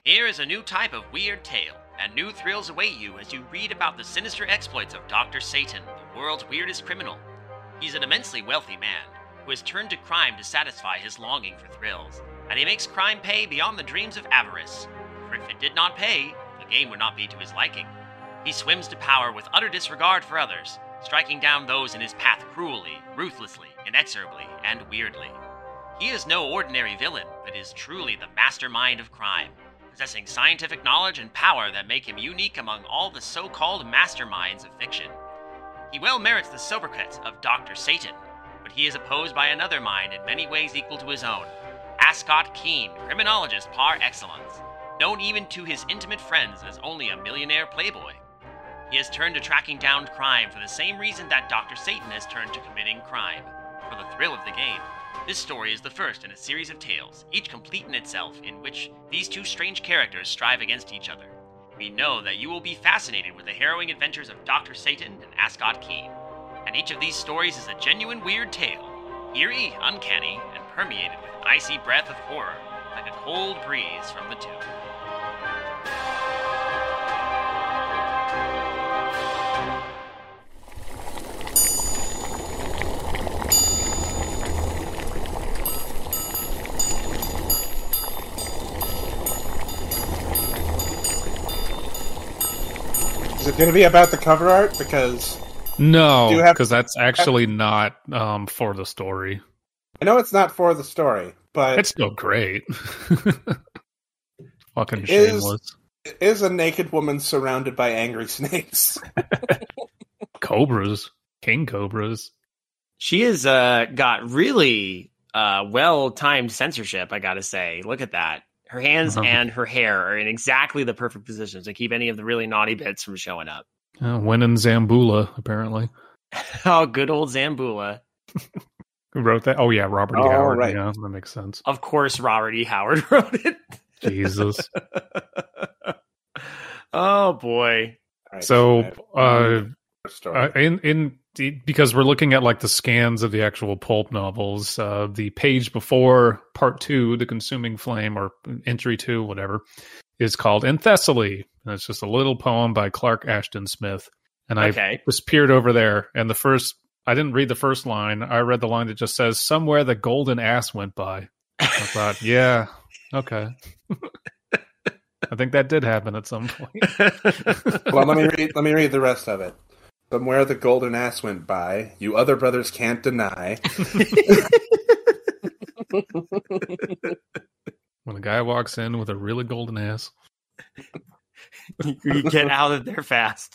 Here is a new type of weird tale, and new thrills await you as you read about the sinister exploits of Dr. Satan, the world's weirdest criminal. He's an immensely wealthy man who has turned to crime to satisfy his longing for thrills, and he makes crime pay beyond the dreams of avarice. For if it did not pay, the game would not be to his liking. He swims to power with utter disregard for others, striking down those in his path cruelly, ruthlessly, inexorably, and weirdly. He is no ordinary villain, but is truly the mastermind of crime, possessing scientific knowledge and power that make him unique among all the so-called masterminds of fiction. He well merits the sobriquet of Dr. Satan, but he is opposed by another mind in many ways equal to his own, Ascot Keen, criminologist par excellence, known even to his intimate friends as only a millionaire playboy. He has turned to tracking down crime for the same reason that Dr. Satan has turned to committing crime, for the thrill of the game. This story is the first in a series of tales, each complete in itself, in which these two strange characters strive against each other. We know that you will be fascinated with the harrowing adventures of Dr. Satan and Ascot Keen, and each of these stories is a genuine weird tale, eerie, uncanny, and permeated with an icy breath of horror, like a cold breeze from the tomb. Is it going to be about the cover art? Because no, because that's actually not for the story. I know it's not for the story, but it's still great. Fucking shameless. Is a naked woman surrounded by angry snakes? Cobras, king cobras. She has got really well-timed censorship, I gotta say. Look at that. Her hands and her hair are in exactly the perfect positions to keep any of the really naughty bits from showing up. Winning Zambula, apparently. Oh, good old Zambula. Who wrote that? Oh, yeah, Robert E. Howard. Right. Yeah, that makes sense. Of course, Robert E. Howard wrote it. Jesus. Oh, boy. Right, so, because we're looking at like the scans of the actual pulp novels, the page before part 2, The Consuming Flame, or entry 2, whatever, is called In Thessaly. And it's just a little poem by Clark Ashton Smith. And I just peered over there, and I didn't read the first line. I read the line that just says, "Somewhere the golden ass went by." I thought, yeah, okay. I think that did happen at some point. Well, let me read the rest of it. Somewhere the golden ass went by, you other brothers can't deny. When a guy walks in with a really golden ass, you get out of there fast.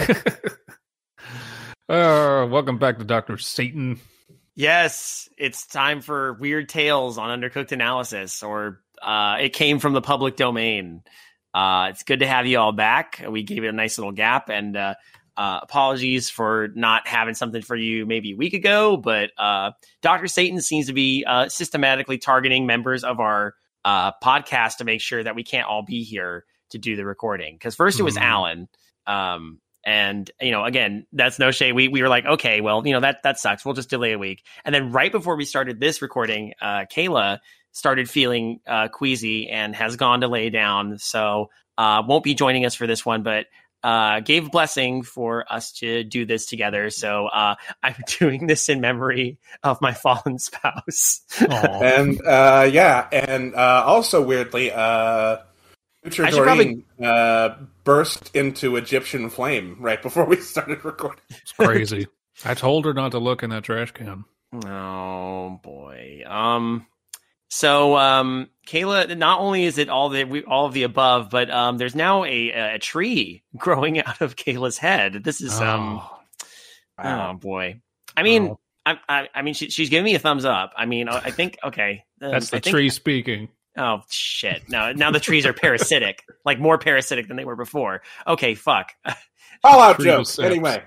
Welcome back to Dr. Satan. Yes, it's time for Weird Tales on Undercooked Analysis, or it came from the public domain. It's good to have you all back. We gave it a nice little gap, and apologies for not having something for you maybe a week ago, but Dr. Satan seems to be systematically targeting members of our podcast to make sure that we can't all be here to do the recording. Because first it was Alan, and again, that's no shade. We were like, okay, well, that sucks. We'll just delay a week. And then right before we started this recording, Kayla started feeling queasy and has gone to lay down, so won't be joining us for this one, but gave a blessing for us to do this together. So I'm doing this in memory of my fallen spouse. And also weirdly, future Doreen burst into Egyptian flame right before we started recording. It's crazy. I told her not to look in that trash can. Oh boy. So Kayla, not only is it all of the above, but there's now a tree growing out of Kayla's head. This is oh boy. I mean, I mean, she's giving me a thumbs up. I mean, I think okay. That's the tree speaking. Oh shit! No, now the trees are parasitic, like more parasitic than they were before. Okay, fuck. Fallout jokes. Anyway.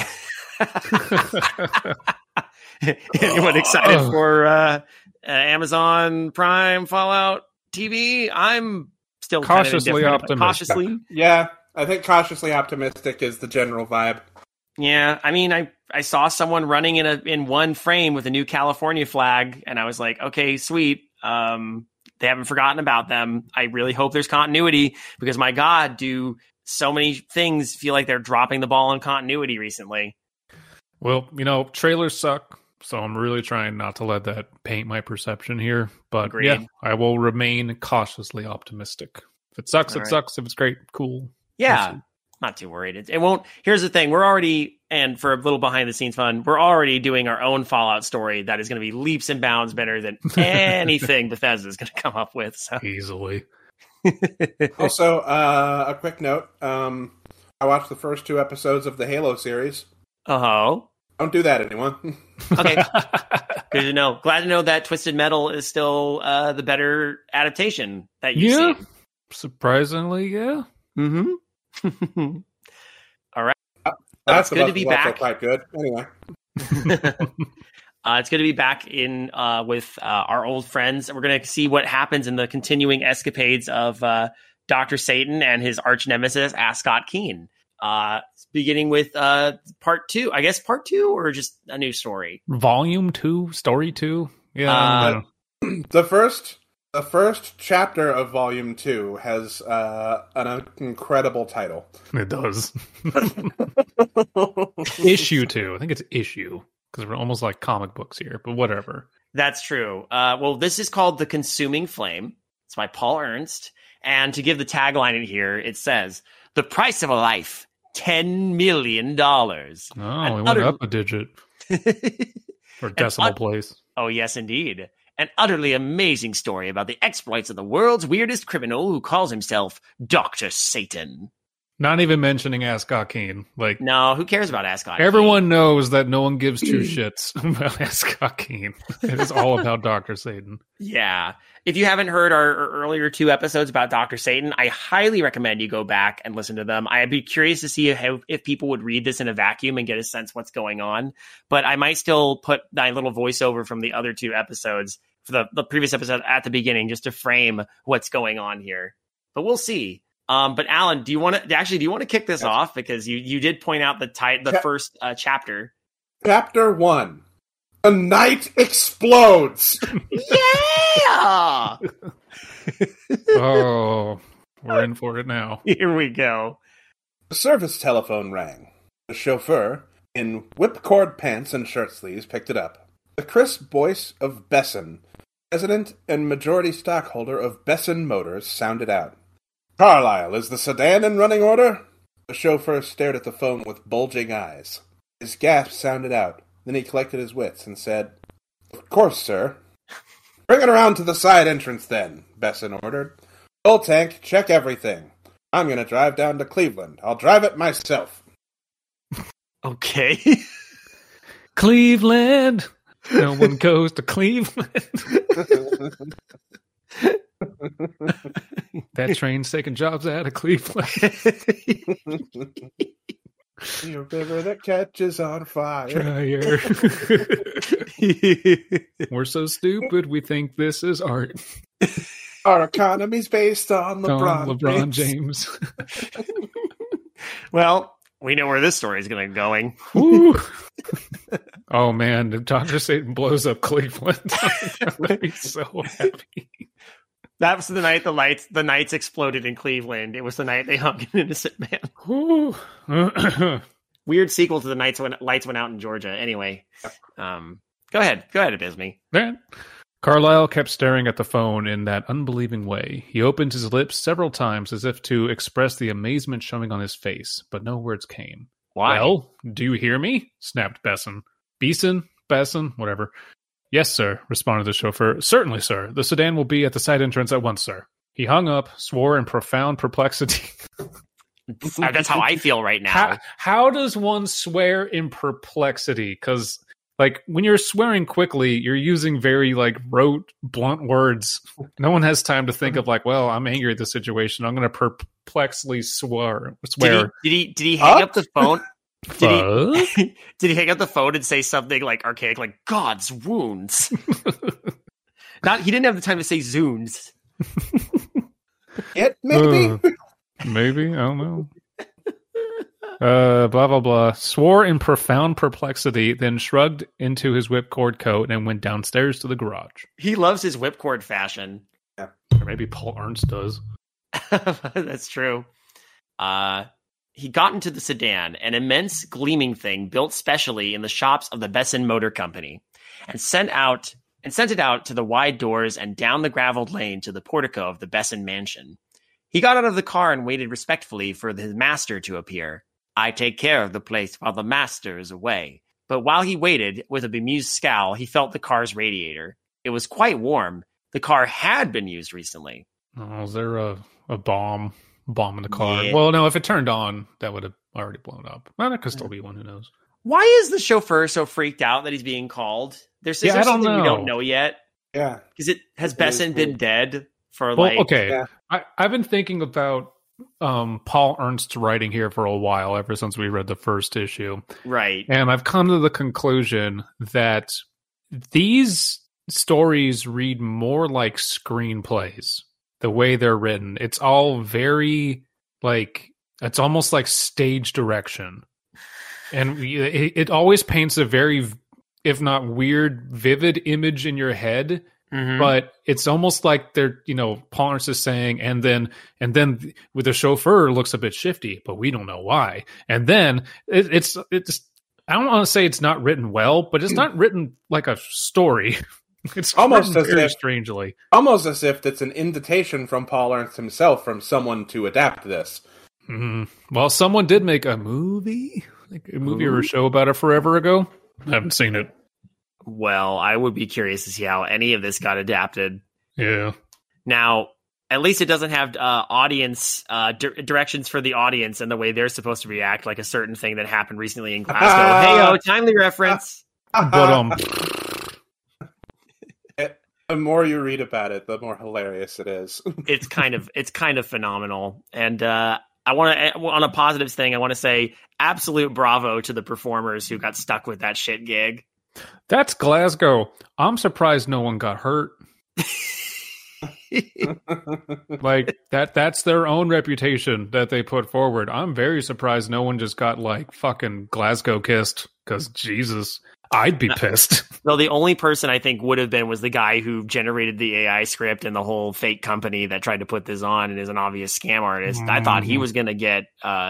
Anyone excited for Amazon Prime Fallout TV? I'm still cautiously optimistic. Cautiously, yeah. I think cautiously optimistic is the general vibe. Yeah, I mean, I saw someone running in one frame with a new California flag, and I was like, okay, sweet. They haven't forgotten about them. I really hope there's continuity because, my God, do so many things feel like they're dropping the ball on continuity recently. Well, trailers suck, so I'm really trying not to let that paint my perception here. But Agreed. yeah, I will remain cautiously optimistic. If it sucks, All it right. sucks. If it's great, cool. Yeah, We'll see. not too worried. It won't. Here's the thing. We're already, and for a little behind the scenes fun, we're already doing our own Fallout story that is going to be leaps and bounds better than anything Bethesda is going to come up with. So. Easily. Also, a quick note. I watched the first 2 episodes of the Halo series. Oh. Don't do that, anyone. Okay. Good to know. Glad to know that Twisted Metal is still the better adaptation that you've seen. Surprisingly, yeah. Mm-hmm. All right. That's good to be back. Quite good. Anyway. It's good to be back in with our old friends. We're going to see what happens in the continuing escapades of Dr. Satan and his arch nemesis, Ascot Keen. Beginning with part 2. I guess part 2 or just a new story? Volume 2, story 2. Yeah. The first chapter of Volume 2 has an incredible title. It does. Issue 2. I think it's issue because we're almost like comic books here, but whatever. That's true. Well, this is called The Consuming Flame. It's by Paul Ernst. And to give the tagline in here, it says, "The price of a life, $10 million. Oh, we went up a digit. Or decimal place. Oh, yes, indeed. An utterly amazing story about the exploits of the world's weirdest criminal who calls himself Dr. Satan." Not even mentioning Ascot Keen. Like, No, who cares about Ascot? everyone knows that no one gives 2 shits about Ascot Keen. It is all about Dr. Satan. Yeah. If you haven't heard our earlier 2 episodes about Dr. Satan, I highly recommend you go back and listen to them. I'd be curious to see if people would read this in a vacuum and get a sense what's going on. But I might still put my little voiceover from the other 2 episodes, for the previous episode at the beginning, just to frame what's going on here. But we'll see. But Alan, do you want to kick this off? Because you did point out the first chapter. Chapter 1. The night explodes! Yeah! Oh, we're in for it now. Here we go. The service telephone rang. The chauffeur, in whipcord pants and shirt sleeves, picked it up. The crisp voice of Besson, president and majority stockholder of Besson Motors, sounded out. "Carlisle, is the sedan in running order?" The chauffeur stared at the phone with bulging eyes. His gasp sounded out. Then he collected his wits and said, "Of course, sir." "Bring it around to the side entrance, then," Besson ordered. "Full tank, check everything. I'm going to drive down to Cleveland. I'll drive it myself." Okay. Cleveland! No one goes to Cleveland. That train's taking jobs out of Cleveland. Your river that catches on fire. Dryer. We're so stupid, we think this is art. Our economy's based on LeBron James. Well, we know where this story is going to be going. Oh man, if Dr. Satan blows up Cleveland, I'm gonna be so happy. That was the night the Knights exploded in Cleveland. It was the night they hung an innocent man. Weird sequel to the Nights when lights went out in Georgia. Anyway, go ahead, Abysme. Man. Carlisle kept staring at the phone in that unbelieving way. He opened his lips several times as if to express the amazement showing on his face, but no words came. Why? "Well, do you hear me?" snapped Besson. Besson, whatever. "Yes, sir," responded the chauffeur. "Certainly, sir. The sedan will be at the side entrance at once, sir." He hung up, swore in profound perplexity. That's how I feel right now. How does one swear in perplexity? Because, like, when you're swearing quickly, you're using very, like, rote, blunt words. No one has time to think of, like, well, I'm angry at the situation. I'm going to perplexly swear. Did he hang up the phone? Did he hang up the phone and say something like archaic, like "God's wounds"? He didn't have the time to say "zoons." Maybe. Maybe, I don't know. Blah, blah, blah. Swore in profound perplexity, then shrugged into his whipcord coat and went downstairs to the garage. He loves his whipcord fashion. Yeah. Or maybe Paul Ernst does. That's true. He got into the sedan, an immense gleaming thing built specially in the shops of the Besson Motor Company, and sent it out to the wide doors and down the graveled lane to the portico of the Besson mansion. He got out of the car and waited respectfully for his master to appear. I take care of the place while the master is away. But while he waited, with a bemused scowl, he felt the car's radiator. It was quite warm. The car had been used recently. Oh, is there a bomb in the car? Yeah. Well, no, if it turned on, that would have already blown up. Well, there could still be one, who knows? Why is the chauffeur so freaked out that he's being called? Is there I don't something we know. don't know yet? Yeah. Because has Besson been dead for Okay. Yeah. I've been thinking about Paul Ernst's writing here for a while, ever since we read the first issue. Right. And I've come to the conclusion that these stories read more like screenplays, the way they're written. It's all very, it's almost like stage direction. And it always paints a very, if not weird, vivid image in your head. Mm-hmm. But it's almost like they're, Paul Ernst is saying, and then with the chauffeur looks a bit shifty, but we don't know why. And then it's I don't want to say it's not written well, but it's not written like a story. It's Almost written as very if- strangely. Almost as if it's an invitation from Paul Ernst himself from someone to adapt this. Mhm. Well, someone did make a movie, or a show about it forever ago. I haven't seen it. Well, I would be curious to see how any of this got adapted. Yeah. Now, at least it doesn't have audience directions for the audience and the way they're supposed to react, like a certain thing that happened recently in Glasgow. Hey-o, timely reference. But The more you read about it, the more hilarious it is. It's kind of phenomenal. And I want to, on a positives thing, I want to say absolute bravo to the performers who got stuck with that shit gig. that's Glasgow. I'm surprised no one got hurt. That's their own reputation that they put forward. I'm very surprised no one just got fucking Glasgow kissed, because Jesus, I'd be pissed. Though the only person I think would have been was the guy who generated the AI script and the whole fake company that tried to put this on and is an obvious scam artist. I thought he was going to get,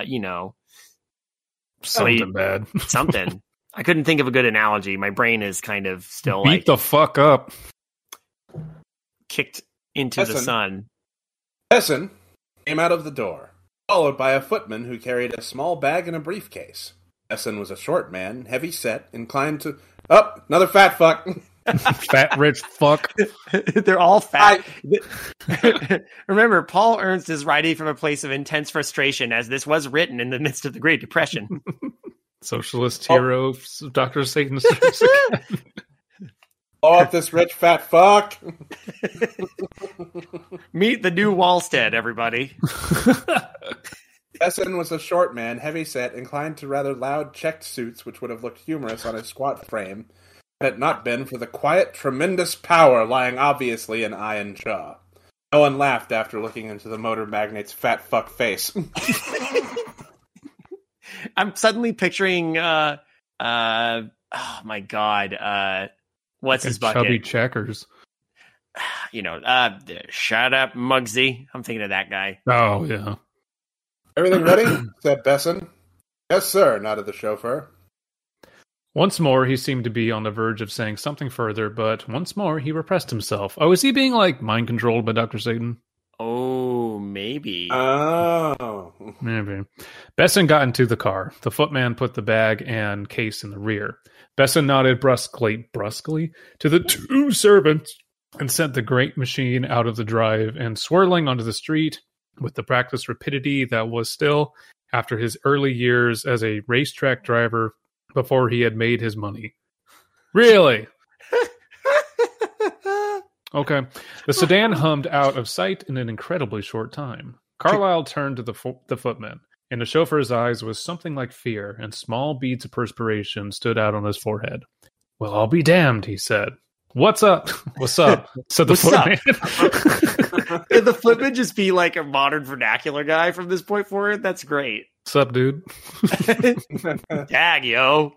Something bad. something. I couldn't think of a good analogy. My brain is kind of still Beat the fuck up. kicked into the Listen. sun. Besson came out of the door, followed by a footman who carried a small bag and a briefcase. Besson was a short man, heavy-set, inclined to... Oh, another fat fuck! Fat rich fuck. They're all fat. Remember, Paul Ernst is writing from a place of intense frustration, as this was written in the midst of the Great Depression. Socialist hero, Dr. Satan. Blow up this rich fat fuck! Meet the new Wallstead, everybody. Besson was a short man, heavy-set, inclined to rather loud checked suits which would have looked humorous on his squat frame, had it not been for the quiet, tremendous power lying obviously in eye and jaw. No one laughed after looking into the motor magnate's fat fuck face. I'm suddenly picturing, oh my god, what's his bucket? Chubby checkers. Shut up, Muggsy. I'm thinking of that guy. Oh, yeah. Everything ready? Said Besson. Yes, sir, nodded the chauffeur. Once more, he seemed to be on the verge of saying something further, but once more, he repressed himself. Oh, is he being, mind-controlled by Dr. Satan? Oh, maybe. Oh. Maybe. Besson got into the car. The footman put the bag and case in the rear. Besson nodded brusquely to the two servants and sent the great machine out of the drive and swirling onto the street with the practiced rapidity that was still after his early years as a racetrack driver before he had made his money. Really? Okay. The sedan hummed out of sight in an incredibly short time. Carlyle turned to the footman. In the chauffeur's eyes was something like fear, and small beads of perspiration stood out on his forehead. Well, I'll be damned, he said. What's up? What's up? Said the footman. Could the footman just be like a modern vernacular guy from this point forward? That's great. What's up, dude? Tag, yo.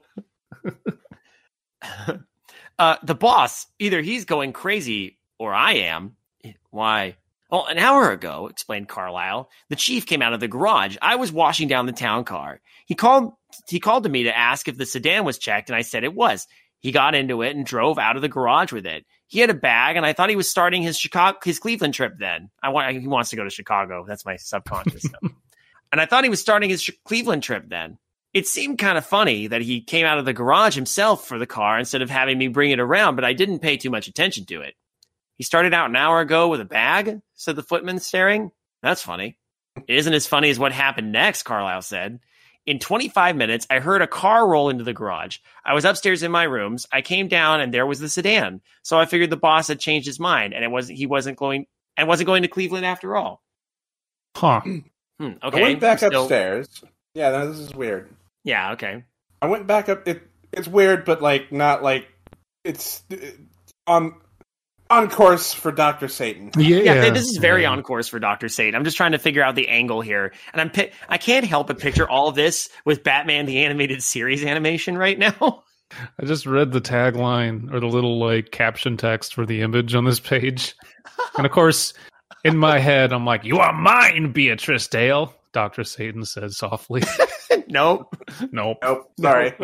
The boss, either he's going crazy or I am. Why, Well, an hour ago, explained Carlisle, the chief came out of the garage. I was washing down the town car. He called to me to ask if the sedan was checked, and I said it was. He got into it and drove out of the garage with it. He had a bag, and I thought he was starting his Cleveland trip then. He wants to go to Chicago. That's my subconscious. And I thought he was starting his Cleveland trip then. It seemed kind of funny that he came out of the garage himself for the car instead of having me bring it around, but I didn't pay too much attention to it. He started out an hour ago with a bag, said the footman, staring. That's funny. It isn't as funny as what happened next, Carlisle said. In 25 minutes, I heard a car roll into the garage. I was upstairs in my rooms. I came down and there was the sedan. So I figured the boss had changed his mind and he wasn't going to Cleveland after all. Huh. Okay. I went back upstairs. Yeah, no, this is weird. Yeah, okay. I went back up. It's weird, but not it's on course for Dr. Satan. Yeah, this is very on course for Dr. Satan. I'm just trying to figure out the angle here, and I can't help but picture all of this with Batman the Animated Series animation right now. I just read the tagline or the little caption text for the image on this page, and of course, in my head, I'm like, "You are mine, Beatrice Dale." Dr. Satan said softly. Nope. Sorry.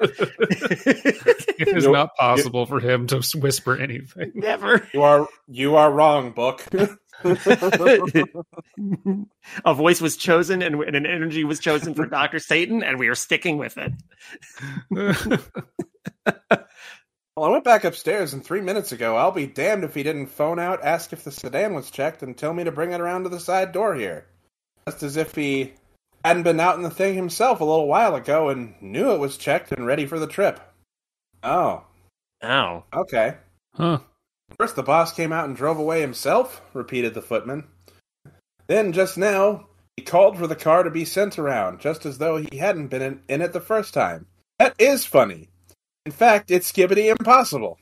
It is not possible for him to whisper anything. Never. You are wrong, book. A voice was chosen and an energy was chosen for Dr. Satan, and we are sticking with it. Well, I went back upstairs, and 3 minutes ago, I'll be damned if he didn't phone out, ask if the sedan was checked, and tell me to bring it around to the side door here. Just as if he hadn't been out in the thing himself a little while ago and knew it was checked and ready for the trip. Oh. Okay. Huh. First the boss came out and drove away himself, repeated the footman. Then, just now, he called for the car to be sent around, just as though he hadn't been in it the first time. That is funny. In fact, it's skibbity impossible.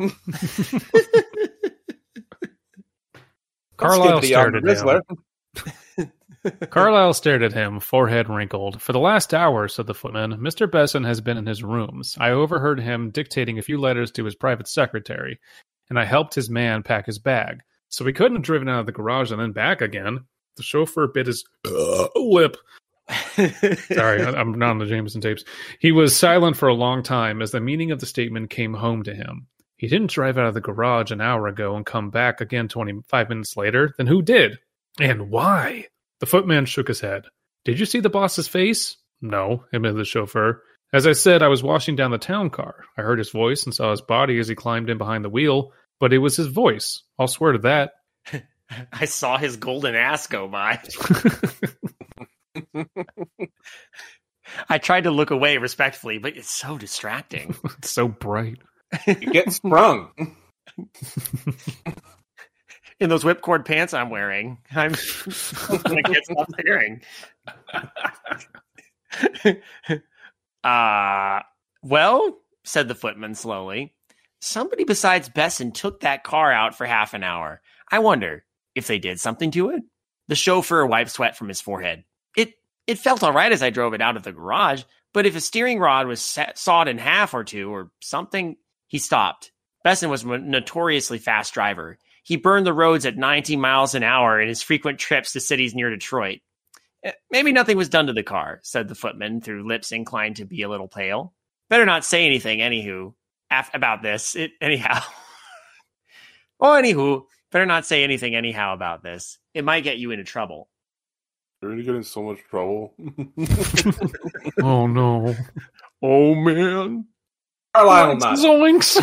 Carlisle stared at him. Carlisle stared at him, forehead wrinkled. For the last hour, said the footman, Mr. Besson has been in his rooms. I overheard him dictating a few letters to his private secretary, and I helped his man pack his bag. So he couldn't have driven out of the garage and then back again. The chauffeur bit his lip. Sorry, I'm not on the Jameson tapes. He was silent for a long time as the meaning of the statement came home to him. He didn't drive out of the garage an hour ago and come back again 25 minutes later. Then who did? And why? The footman shook his head. Did you see the boss's face? No, admitted the chauffeur. As I said, I was washing down the town car. I heard his voice and saw his body as he climbed in behind the wheel, but it was his voice. I'll swear to that. I saw his golden ass go by. I tried to look away respectfully, but it's so distracting. It's so bright. You get sprung. In those whipcord pants I'm wearing, I can't stop staring. Well, said the footman slowly, somebody besides Besson took that car out for half an hour. I wonder if they did something to it. The chauffeur wiped sweat from his forehead. It felt all right as I drove it out of the garage, but if a steering rod was sawed in half or two or something, he stopped. Besson was a notoriously fast driver. He burned the roads at 90 miles an hour in his frequent trips to cities near Detroit. Maybe nothing was done to the car, said the footman through lips inclined to be a little pale. Better not say anything, about this. Better not say anything anyhow about this. It might get you into trouble. You're going to get in so much trouble. Oh, no. Oh, man. Carlisle not. Zoinks!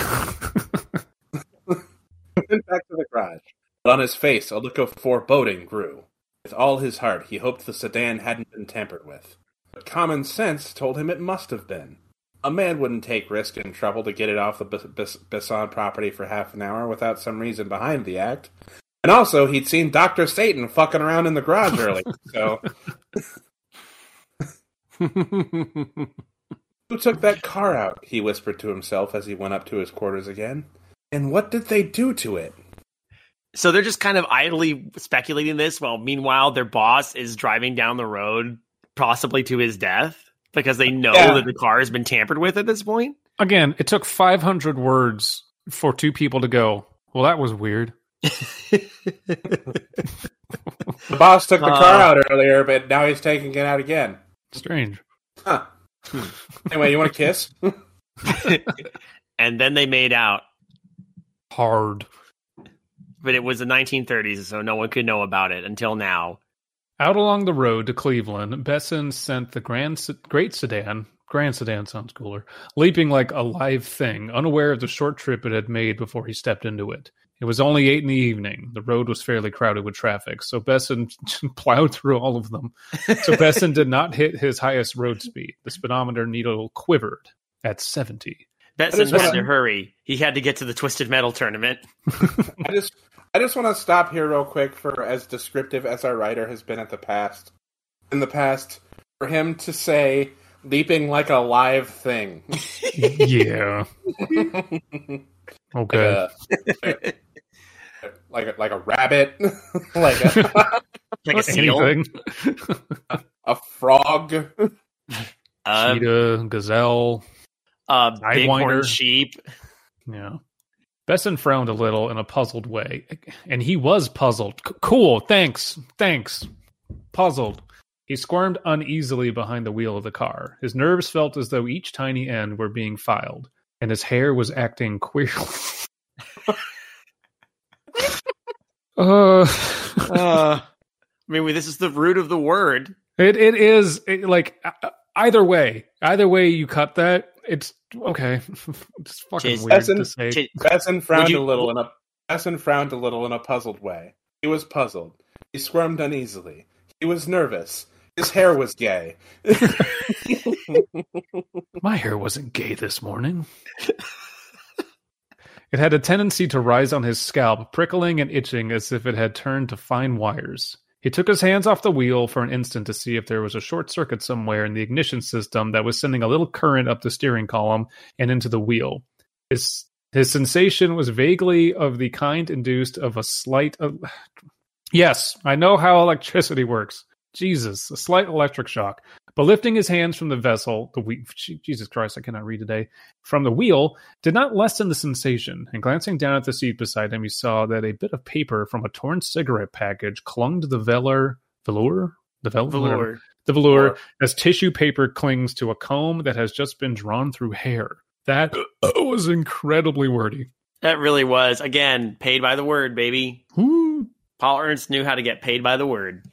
Went back to the garage. But on his face, a look of foreboding grew. With all his heart, he hoped the sedan hadn't been tampered with. But common sense told him it must have been. A man wouldn't take risk and trouble to get it off the Besson property for half an hour without some reason behind the act. And also, he'd seen Dr. Satan fucking around in the garage earlier, so... Who took that car out? He whispered to himself as he went up to his quarters again. And what did they do to it? So they're just kind of idly speculating this, while meanwhile their boss is driving down the road, possibly to his death, because they know that the car has been tampered with at this point? Again, it took 500 words for two people to go, well, that was weird. The boss took the car out earlier, but now he's taking it out again. Strange. Huh. Anyway, you want to kiss? And then they made out. Hard. But it was the 1930s, so no one could know about it until now. Out along the road to Cleveland, Besson sent the Grand Sedan sounds cooler, leaping like a live thing, unaware of the short trip it had made before he stepped into it. It was only 8 p.m. The road was fairly crowded with traffic, so Besson plowed through all of them. So Besson did not hit his highest road speed. The speedometer needle quivered at 70. Besson had to hurry. He had to get to the Twisted Metal tournament. I just want to stop here real quick for as descriptive as our writer has been in the past, for him to say leaping like a live thing. Yeah. Okay. Like a rabbit, like a seal, a frog, cheetah, gazelle, bighorn sheep. Yeah. Besson frowned a little in a puzzled way, and he was puzzled. Cool, thanks. Puzzled. He squirmed uneasily behind the wheel of the car. His nerves felt as though each tiny end were being filed, and his hair was acting queerly. I mean, this is the root of the word. It is like either way you cut that. It's okay. It's fucking weird to say. Besson frowned a little in a puzzled way. He was puzzled. He squirmed uneasily. He was nervous. His hair was gay. My hair wasn't gay this morning. It had a tendency to rise on his scalp, prickling and itching as if it had turned to fine wires. He took his hands off the wheel for an instant to see if there was a short circuit somewhere in the ignition system that was sending a little current up the steering column and into the wheel. His sensation was vaguely of the kind induced of a slight... Yes, I know how electricity works. Jesus, a slight electric shock. But lifting his hands from the vessel, Jesus Christ, I cannot read today, from the wheel, did not lessen the sensation. And glancing down at the seat beside him, he saw that a bit of paper from a torn cigarette package clung to the velour, as tissue paper clings to a comb that has just been drawn through hair. That was incredibly wordy. That really was. Again, paid by the word, baby. Paul Ernst knew how to get paid by the word.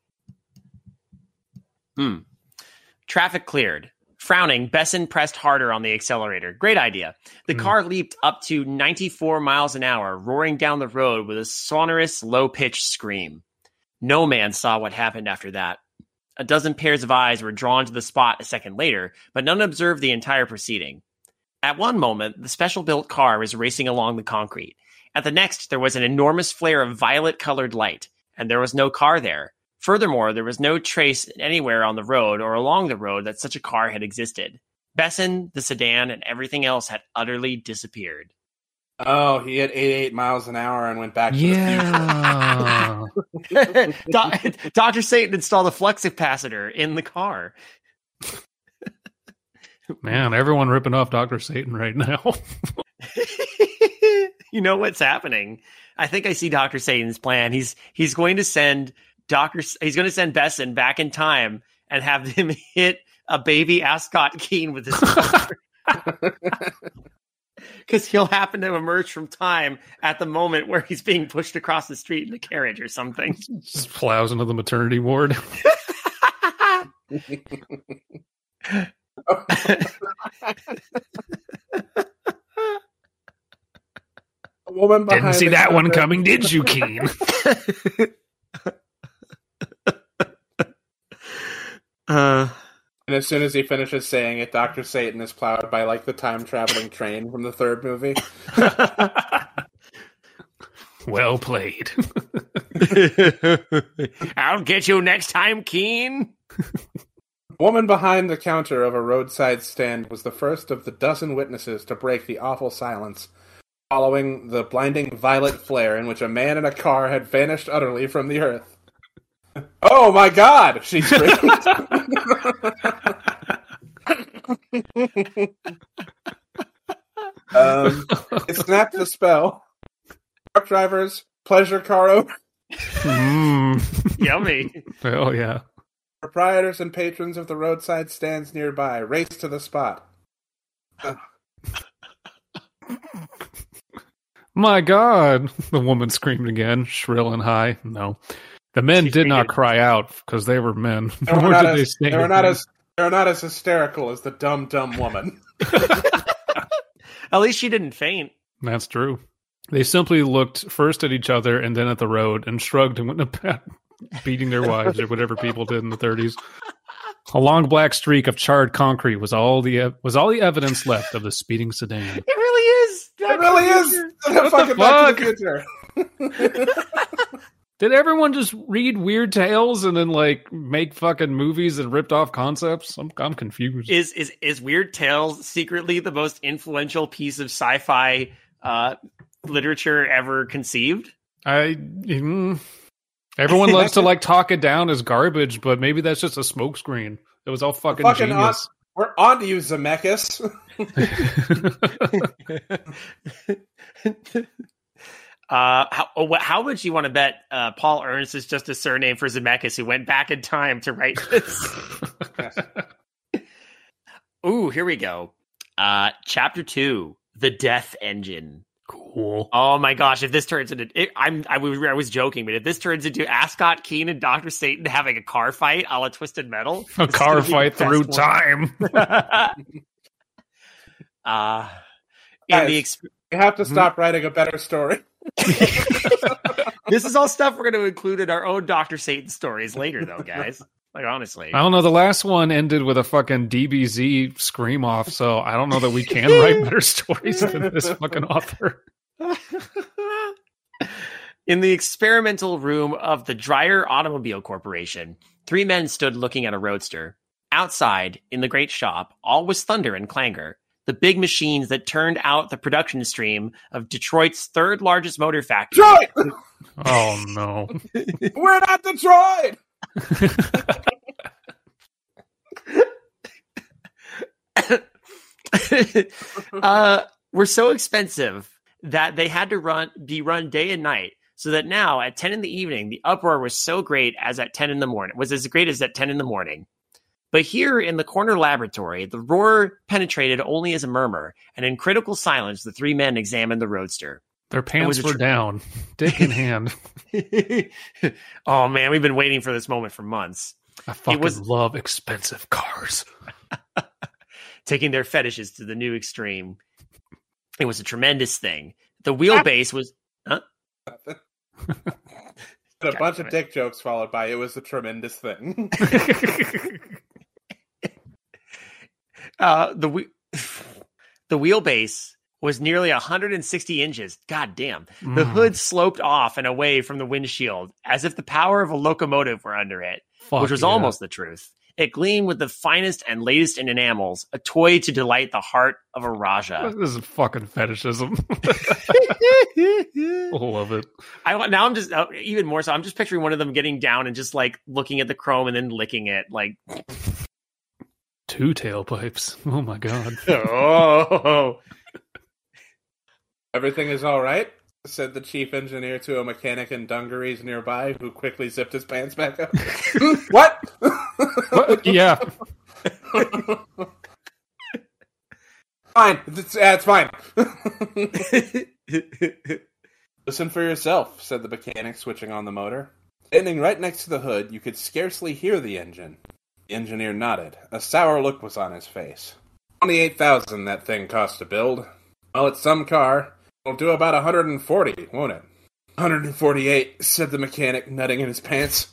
Traffic cleared. Frowning, Besson pressed harder on the accelerator. Great idea. The car leaped up to 94 miles an hour, roaring down the road with a sonorous, low-pitched scream. No man saw what happened after that. A dozen pairs of eyes were drawn to the spot a second later, but none observed the entire proceeding. At one moment, the special-built car was racing along the concrete. At the next, there was an enormous flare of violet-colored light, and there was no car there. Furthermore, there was no trace anywhere on the road or along the road that such a car had existed. Besson, the sedan, and everything else had utterly disappeared. Oh, he hit 88 miles an hour and went back to the future. Dr. Satan installed a flux capacitor in the car. Man, everyone ripping off Dr. Satan right now. You know what's happening? I think I see Dr. Satan's plan. He's going to send Besson back in time and have him hit a baby Ascot Keen with his car. Because he'll happen to emerge from time at the moment where he's being pushed across the street in a carriage or something. Just plows into the maternity ward. A woman behind Didn't see that one coming, did you, Keen? And as soon as he finishes saying it, Dr. Satan is plowed by like the time-traveling train from the third movie. Well played. I'll get you next time, Keen. A woman behind the counter of a roadside stand was the first of the dozen witnesses to break the awful silence, following the blinding violet flare in which a man in a car had vanished utterly from the earth. Oh my God! She screamed. It snapped the spell. Truck drivers, pleasure car owners, Yummy. Oh, yeah. Proprietors and patrons of the roadside stands nearby race to the spot. My God, the woman screamed again, shrill and high. No. The men did not cry out because they were men. They were not as hysterical as the dumb woman. At least she didn't faint. That's true. They simply looked first at each other and then at the road and shrugged and went to bed, beating their wives or whatever people did in the 30s. A long black streak of charred concrete was all the evidence left of the speeding sedan. It really is. It really is. What the fuck? Back to the Future. Did everyone just read weird tales and then like make fucking movies and ripped off concepts? I'm confused. Is Weird Tales secretly the most influential piece of sci-fi literature ever conceived? Everyone loves to like talk it down as garbage, but maybe that's just a smokescreen. It was all fucking genius. We're on to you, Zemeckis. How much you want to bet Paul Ernst is just a surname for Zemeckis, who went back in time to write this? Ooh, here we go. Chapter 2, The Death Engine. Cool. Oh my gosh! If this turns into, I was joking, but if this turns into Ascot Keen and Dr. Satan having a car fight, a la Twisted Metal, a car fight through time. You have to stop writing a better story. This is all stuff we're going to include in our own Dr. Satan stories later, though, guys. Like, honestly. I don't know. The last one ended with a fucking DBZ scream off, so I don't know that we can write better stories than this fucking author. In the experimental room of the Dreyer Automobile Corporation, 3 men stood looking at a roadster. Outside, in the great shop, all was thunder and clangor. The big machines that turned out the production stream of Detroit's third largest motor factory. Detroit! Oh, no. We're not Detroit! Were so expensive that they had to be run day and night, so that now at 10 in the evening, the uproar was so great as at 10 in the morning. Was as great as at 10 in the morning. But here in the corner laboratory, the roar penetrated only as a murmur, and in critical silence, the 3 men examined the roadster. Their pants were down, dick in hand. Oh man, we've been waiting for this moment for months. I fucking love expensive cars. Taking their fetishes to the new extreme. It was a tremendous thing. The wheelbase was... Huh? A bunch of dick jokes followed by, it was a tremendous thing. The wheelbase was nearly 160 inches. God damn. The hood sloped off and away from the windshield, as if the power of a locomotive were under it, which was almost the truth. It gleamed with the finest and latest in enamels, a toy to delight the heart of a Raja. This is fucking fetishism. I love it. Now I'm just, even more so, I'm just picturing one of them getting down and just like looking at the chrome and then licking it. Like 2 tailpipes. Oh my God. Oh. Everything is all right, said the chief engineer to a mechanic in dungarees nearby, who quickly zipped his pants back up. What? Yeah. Fine. It's fine. Listen for yourself, said the mechanic, switching on the motor. Standing right next to the hood, you could scarcely hear the engine. The engineer nodded. A sour look was on his face. $28,000 that thing cost to build. Well, it's some car. It'll do about 140, won't it? 148, said the mechanic, nutting in his pants.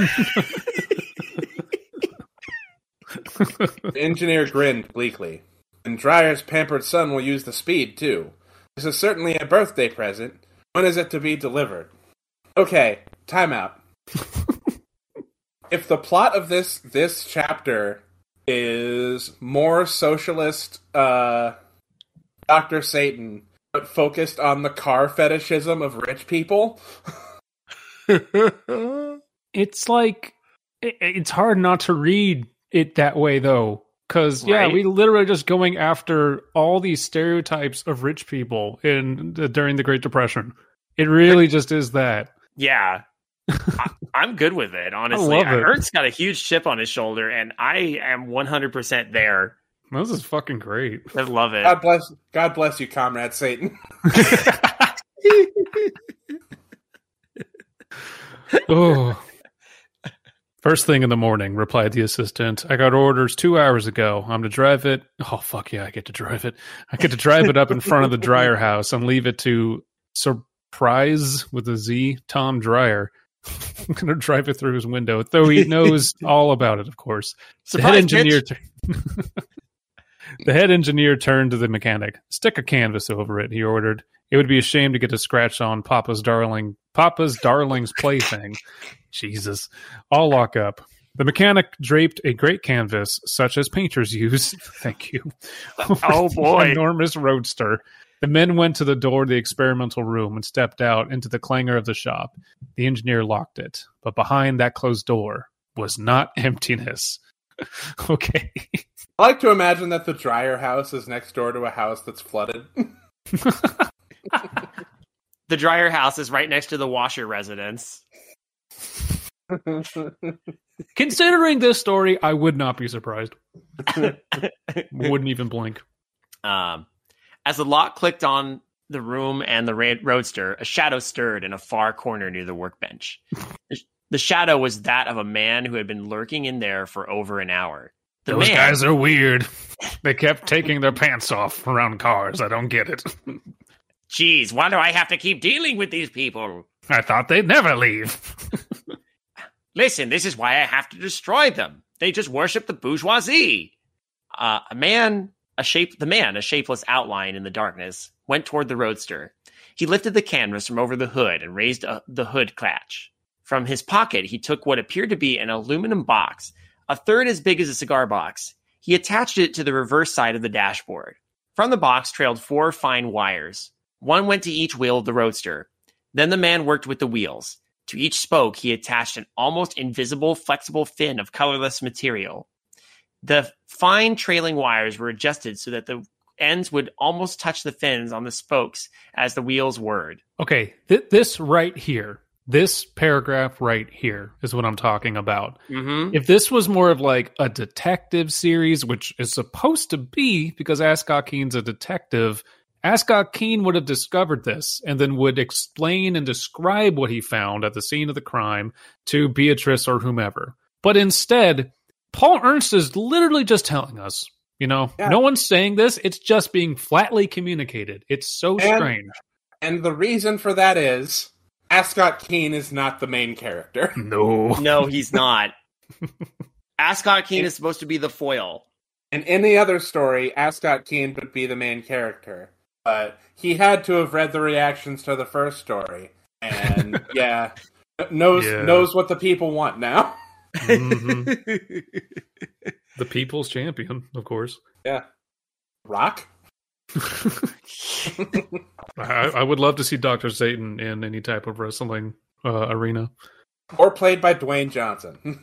The engineer grinned bleakly. And Dreyer's pampered son will use the speed, too. This is certainly a birthday present. When is it to be delivered? Okay, time out. If the plot of this chapter is more socialist Dr. Satan, but focused on the car fetishism of rich people... It's like... It's hard not to read it that way, though. Because, yeah, we literally just going after all these stereotypes of rich people during the Great Depression. It really just is that. Yeah. I'm good with it, honestly. I love it. Ert's got a huge chip on his shoulder, and I am 100% there. This is fucking great. I love it. God bless you, Comrade Satan. Oh. First thing in the morning, replied the assistant. I got orders 2 hours ago. I'm to drive it. Oh, fuck yeah, I get to drive it. I get to drive it up in front of the dryer house and leave it to Surprise with a Z, Tom Dryer. I'm going to drive it through his window, though he knows all about it, of course. Surprise, The head engineer turned to the mechanic. Stick a canvas over it, he ordered. It would be a shame to get a scratch on Papa's darling's plaything. Jesus. I'll lock up. The mechanic draped a great canvas, such as painters use. Thank you. Oh, boy. Enormous roadster. The men went to the door of the experimental room and stepped out into the clangor of the shop. The engineer locked it. But behind that closed door was not emptiness. Okay. I like to imagine that the dryer house is next door to a house that's flooded. The dryer house is right next to the washer residence. Considering this story, I would not be surprised. Wouldn't even blink. As the lock clicked on the room and the roadster, a shadow stirred in a far corner near the workbench. The shadow was that of a man who had been lurking in there for over an hour. Those guys are weird. They kept taking their pants off around cars. I don't get it. Geez, why do I have to keep dealing with these people? I thought they'd never leave. Listen, this is why I have to destroy them. They just worship the bourgeoisie. A shapeless outline in the darkness, went toward the roadster. He lifted the canvas from over the hood and raised the hood catch. From his pocket, he took what appeared to be an aluminum box, a third as big as a cigar box. He attached it to the reverse side of the dashboard. From the box trailed 4 fine wires. One went to each wheel of the roadster. Then the man worked with the wheels. To each spoke, he attached an almost invisible, flexible fin of colorless material. The fine trailing wires were adjusted so that the ends would almost touch the fins on the spokes as the wheels whirred. Okay, this right here, this paragraph right here is what I'm talking about. Mm-hmm. If this was more of like a detective series, which is supposed to be because Ascot Keen's a detective, Ascot Keen would have discovered this and then would explain and describe what he found at the scene of the crime to Beatrice or whomever. But instead, Paul Ernst is literally just telling us, no one's saying this. It's just being flatly communicated. It's so strange. And the reason for that is Ascot Keen is not the main character. No, he's not. Ascot Keen is supposed to be the foil. In any other story, Ascot Keen would be the main character. But he had to have read the reactions to the first story. And, knows what the people want now. Mm-hmm. The people's champion, of course. Yeah. Rock? I would love to see Dr. Satan in any type of wrestling arena. Or played by Dwayne Johnson.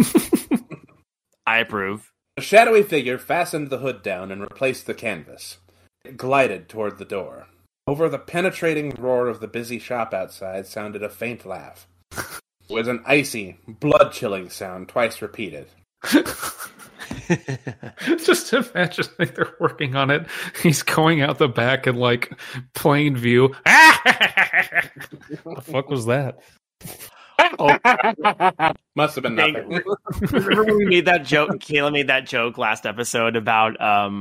I approve. A shadowy figure fastened the hood down and replaced the canvas. It glided toward the door. Over the penetrating roar of the busy shop outside sounded a faint laugh. It was an icy, blood-chilling sound twice repeated. Just imagine they're working on it. He's going out the back in like plain view. What the fuck was that? Must have been nothing. Remember when we made that joke? Kayla made that joke last episode about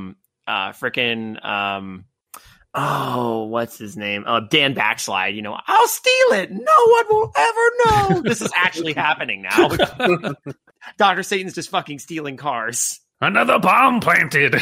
what's his name? Dan Backslide. I'll steal it. No one will ever know. This is actually happening now. Dr. Satan's just fucking stealing cars. Another bomb planted.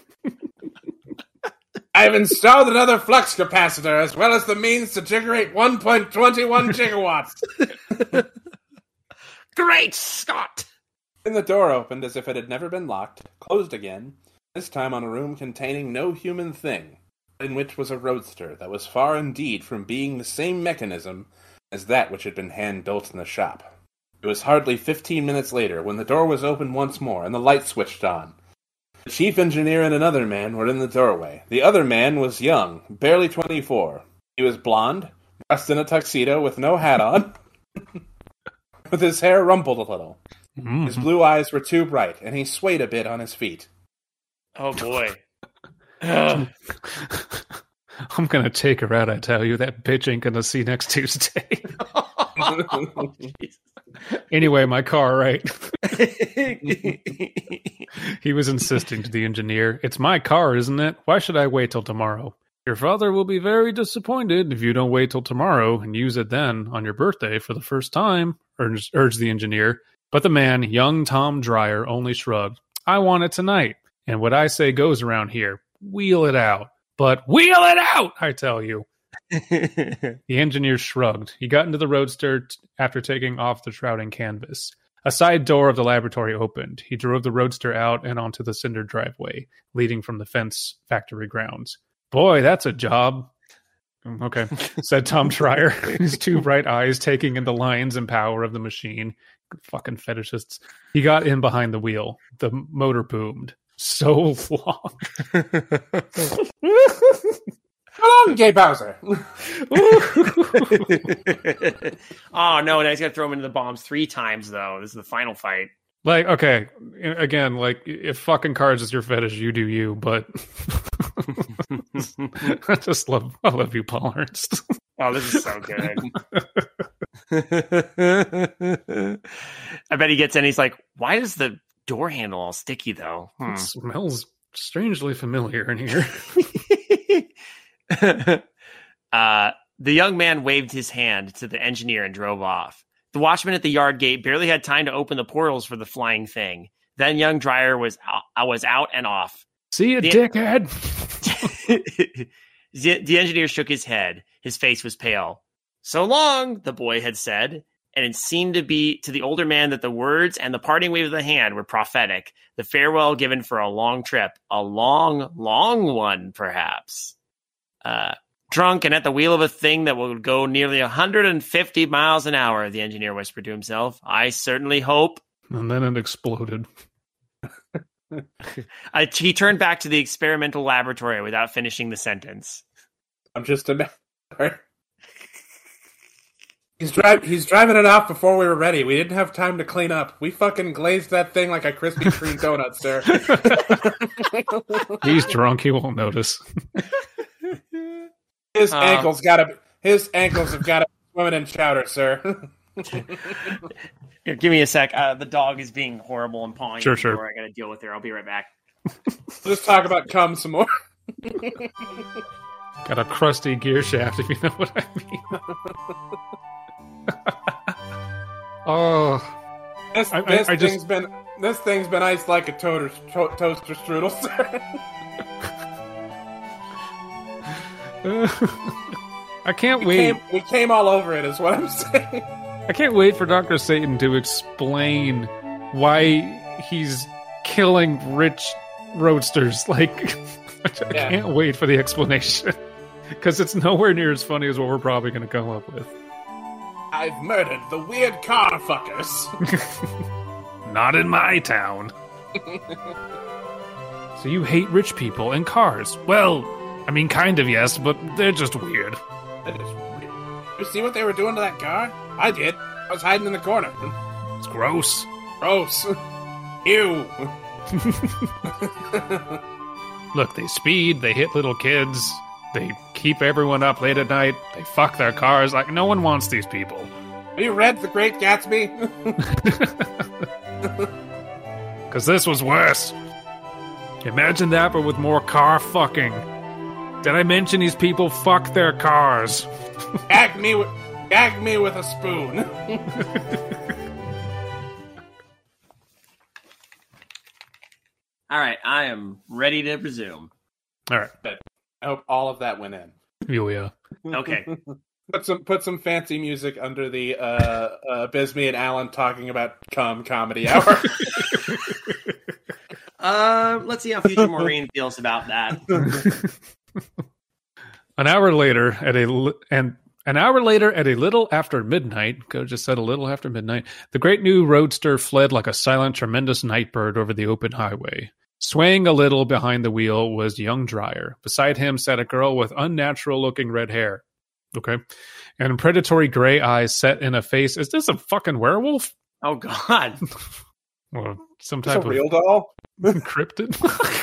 I've installed another flux capacitor as well as the means to generate 1.21 gigawatts. Great Scott! Then the door opened as if it had never been locked, closed again, this time on a room containing no human thing, in which was a roadster that was far indeed from being the same mechanism as that which had been hand-built in the shop. It was hardly 15 minutes later when the door was opened once more and the light switched on. The chief engineer and another man were in the doorway. The other man was young, barely 24. He was blonde, dressed in a tuxedo with no hat on. with his hair rumpled a little. Mm. His blue eyes were too bright, and he swayed a bit on his feet. Oh boy. I'm gonna take her out, I tell you. That bitch ain't gonna see next Tuesday. Anyway, my car, right? He was insisting to the engineer, "It's my car, isn't it? Why should I wait till tomorrow? Your father will be very disappointed if you don't wait till tomorrow and use it then on your birthday for the first time," urged the engineer. But the man, young Tom Dreyer, only shrugged. "I want it tonight. And what I say goes around here. Wheel it out. But wheel it out, I tell you." The engineer shrugged. He got into the Roadster after taking off the shrouding canvas. A side door of the laboratory opened. He drove the Roadster out and onto the cinder driveway, leading from the fence factory grounds. "Boy, that's a job." "Okay," said Tom Dreyer, his two bright eyes taking in the lines and power of the machine. Fucking fetishists. He got in behind the wheel. The motor boomed. So long. Come on, Gay Bowser. Oh no, now he's got to throw him into the bombs 3 times though. This is the final fight. Like, okay, again, like, if fucking cars is your fetish, you do you, but I love you, Paul Ernst. Oh, this is so good. I bet he gets in, he's like, "Why does the door handle all sticky though? It smells strangely familiar in here." The young man waved his hand to the engineer and drove off. The watchman at the yard gate barely had time to open the portals for the flying thing. Then young Dreyer was out and off. "See you, dickhead." The engineer shook his head. His face was pale. "So long," the boy had said, and it seemed to be to the older man that the words and the parting wave of the hand were prophetic, the farewell given for a long trip, a long, long one, perhaps. Drunk and at the wheel of a thing that will go nearly 150 miles an hour, the engineer whispered to himself. "I certainly hope." And then it exploded. He turned back to the experimental laboratory without finishing the sentence. I'm just a... He's driving it off before we were ready. We didn't have time to clean up. We fucking glazed that thing like a Krispy Kreme donut, sir. He's drunk. He won't notice. His ankles have got to be swimming in chowder, sir. Here, give me a sec. The dog is being horrible and pawing. Sure. I got to deal with her. I'll be right back. Let's talk about cum some more. Got a crusty gear shaft, if you know what I mean. Oh, This thing's been iced like a toaster strudel, sir. I can't wait. We came all over it, is what I'm saying. I can't wait for Dr. Satan to explain why he's killing rich roadsters. Like, I can't wait for the explanation. Because it's nowhere near as funny as what we're probably going to come up with. I've murdered the weird car fuckers. Not in my town. So you hate rich people and cars. Well, I mean, kind of, yes, but they're just weird. That is weird. You see what they were doing to that car? I did. I was hiding in the corner. It's gross. Gross. Ew. Look, they speed, they hit little kids, they keep everyone up late at night, they fuck their cars. Like, no one wants these people. Have you read The Great Gatsby? Because this was worse. Imagine that, but with more car fucking. Did I mention these people fuck their cars? Gag me with a spoon. All right, I am ready to resume. All right. I hope all of that went in. Oh, yeah. Okay. Put some fancy music under the Bisme and Alan talking about comedy hour. Let's see how future Maureen feels about that. An hour later, at a little after midnight, Go just said a little after midnight, the great new roadster fled like a silent, tremendous nightbird over the open highway. Swaying a little behind the wheel was young Dreyer. Beside him sat a girl with unnatural-looking red hair. Okay. And predatory gray eyes set in a face. Is this a fucking werewolf? Oh, God. Or some Is this type a of real doll? cryptid?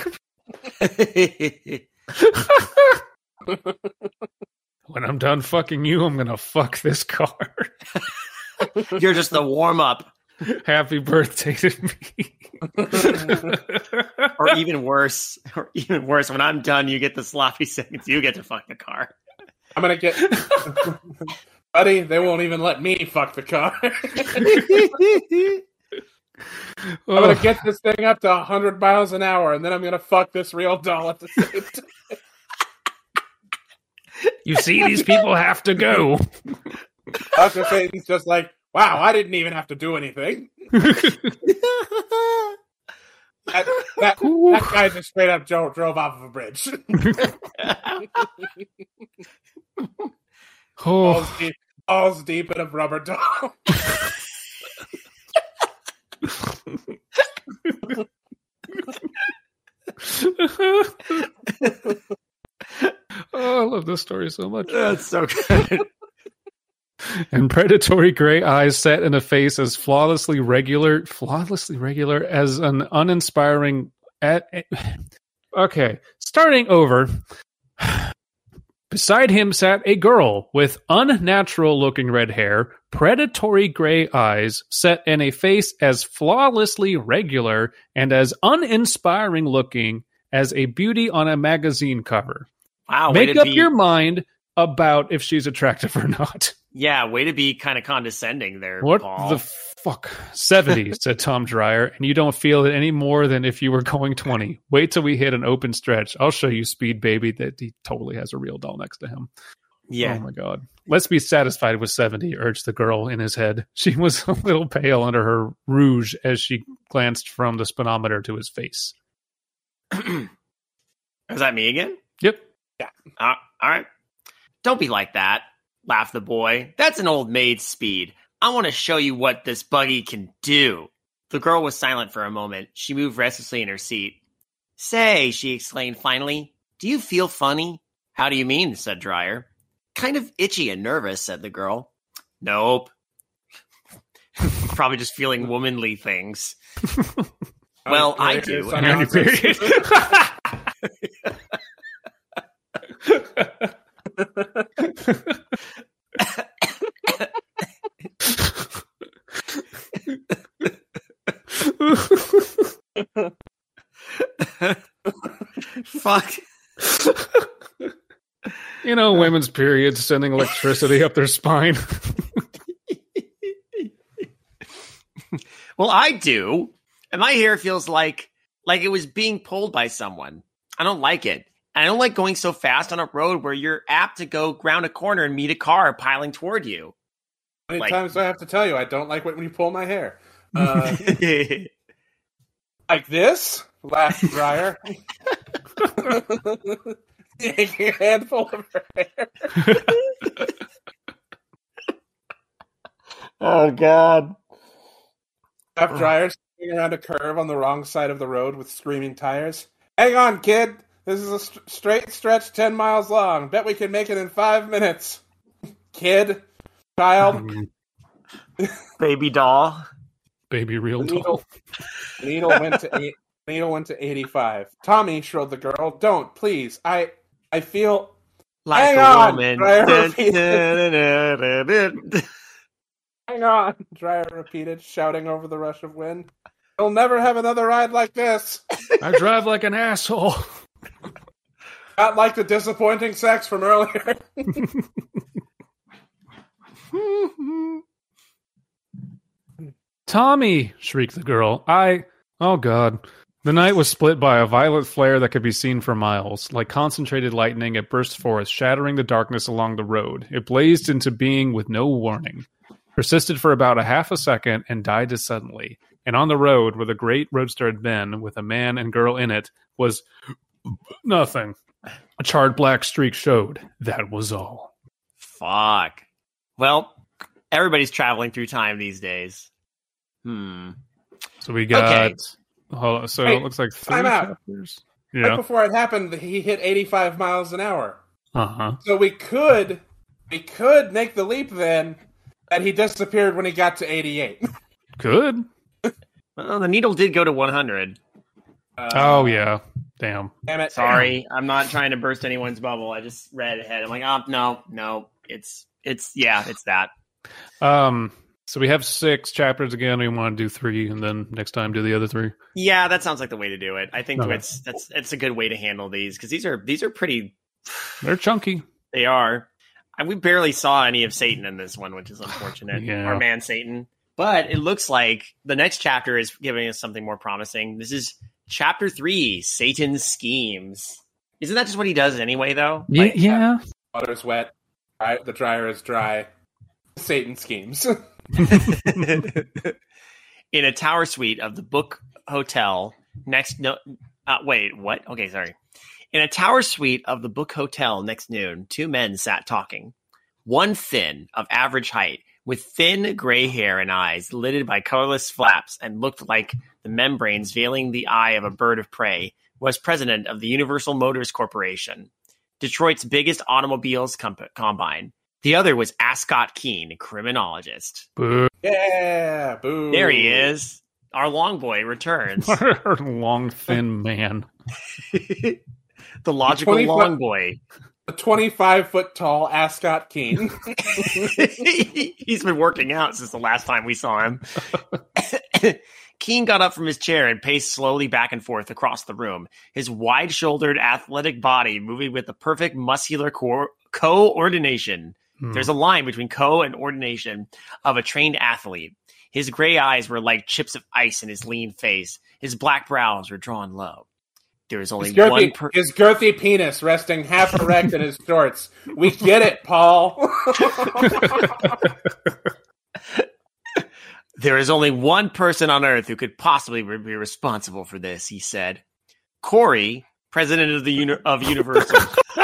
When I'm done fucking you, I'm gonna fuck this car. You're just the warm-up. Happy birthday to me. Or even worse, when I'm done, you get the sloppy seconds. You get to fuck the car. I'm gonna get... Buddy, they won't even let me fuck the car. I'm gonna get this thing up to 100 miles an hour, and then I'm gonna fuck this real doll at the same time. You see, these people have to go. Dr. Satan's just like, wow, I didn't even have to do anything. That guy just straight up drove off of a bridge. Balls deep in a rubber doll. Oh, I love this story so much. That's so good. And predatory gray eyes set in a face as flawlessly regular as an uninspiring. Okay, starting over. Beside him sat a girl with unnatural-looking red hair, predatory gray eyes, set in a face as flawlessly regular and as uninspiring-looking as a beauty on a magazine cover. Wow, Make up your mind about if she's attractive or not. Yeah, way to be kind of condescending there, What Paul. the fuck? 70, said Tom Dreyer, and you don't feel it any more than if you were going 20. Wait till we hit an open stretch. I'll show you Speed Baby that he totally has a real doll next to him. Yeah. Oh my God. Let's be satisfied with 70, urged the girl in his head. She was a little pale under her rouge as she glanced from the speedometer to his face. Is that me again? Yep. Yeah. All right. Don't be like that, laughed the boy. That's an old maid's speed. I want to show you what this buggy can do. The girl was silent for a moment. She moved restlessly in her seat. Say, she exclaimed finally, do you feel funny? How do you mean? Said Dreyer. Kind of itchy and nervous, said the girl. Nope. Probably just feeling womanly things. Well, I do. Fuck. You know, women's periods sending electricity up their spine. Well, I do. And my hair feels like it was being pulled by someone. I don't like it. And I don't like going so fast on a road where you're apt to go round a corner and meet a car piling toward you. How many times do I have to tell you I don't like it when you pull my hair? Like this? Laughed Dreyer. Taking a handful of her hair. Oh, God. Laughed Dreyer swinging around a curve on the wrong side of the road with screaming tires. Hang on, kid. This is a straight stretch 10 miles long. Bet we can make it in 5 minutes. Kid. Child. Baby doll. Baby real doll. Needle went to 85. Tommy, shrilled the girl. Don't, please. I feel... Like Hang a on, woman. Hang on, Dreyer repeated, shouting over the rush of wind. You'll never have another ride like this. I drive like an asshole. Not like the disappointing sex from earlier. Tommy, shrieked the girl. Oh God. The night was split by a violet flare that could be seen for miles. Like concentrated lightning, it burst forth, shattering the darkness along the road. It blazed into being with no warning. Persisted for about a half a second and died as suddenly. And on the road, where the great roadster had been, with a man and girl in it, was nothing. A charred black streak showed. That was all. Fuck. Well, everybody's traveling through time these days. So we got... Okay. So Hey, it looks like 3 time out. chapters. Right Yeah. before it happened, he hit 85 miles an hour. Uh-huh. So we could We could make the leap then that he disappeared when he got to 88. Good. Well, the needle did go to 100. Oh, yeah. Damn. Damn it. Sorry, I'm not trying to burst anyone's bubble. I just read ahead. I'm like, no. It's that. So we have 6 chapters again. We want to do 3, and then next time do the other 3. Yeah, that sounds like the way to do it. I think Okay. it's a good way to handle these because these are pretty. They're chunky. They are. We barely saw any of Satan in this one, which is unfortunate. Yeah. Our man Satan. But it looks like the next chapter is giving us something more promising. This is chapter 3, Satan's schemes. Isn't that just what he does anyway, though? Like, Yeah. Water's wet. The dryer is dry. Satan schemes. In a tower suite of the Book Hotel next. Wait, what? Okay, sorry. In a tower suite of the Book Hotel next noon, 2 men sat talking. One thin, of average height, with thin gray hair and eyes lidded by colorless flaps and looked like the membranes veiling the eye of a bird of prey, was president of the Universal Motors Corporation, Detroit's biggest automobiles combine. The other was Ascot Keene, criminologist. Boo. Yeah, boo. There he is. Our long boy returns. Long, thin man. The logical 25 long boy. A 25-foot tall Ascot Keene. He's been working out since the last time we saw him. Keene got up from his chair and paced slowly back and forth across the room, his wide-shouldered, athletic body moving with the perfect muscular coordination. There's a line between and ordination of a trained athlete. His gray eyes were like chips of ice in his lean face. His black brows were drawn low. There is only his girthy penis resting half erect in his shorts. We get it, Paul. There is only one person on Earth who could possibly be responsible for this, he said. Corey, president of Universal.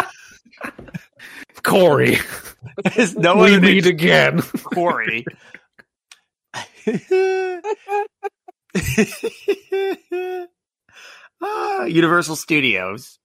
Corey. There's no We other meet again. Corey. Universal Studios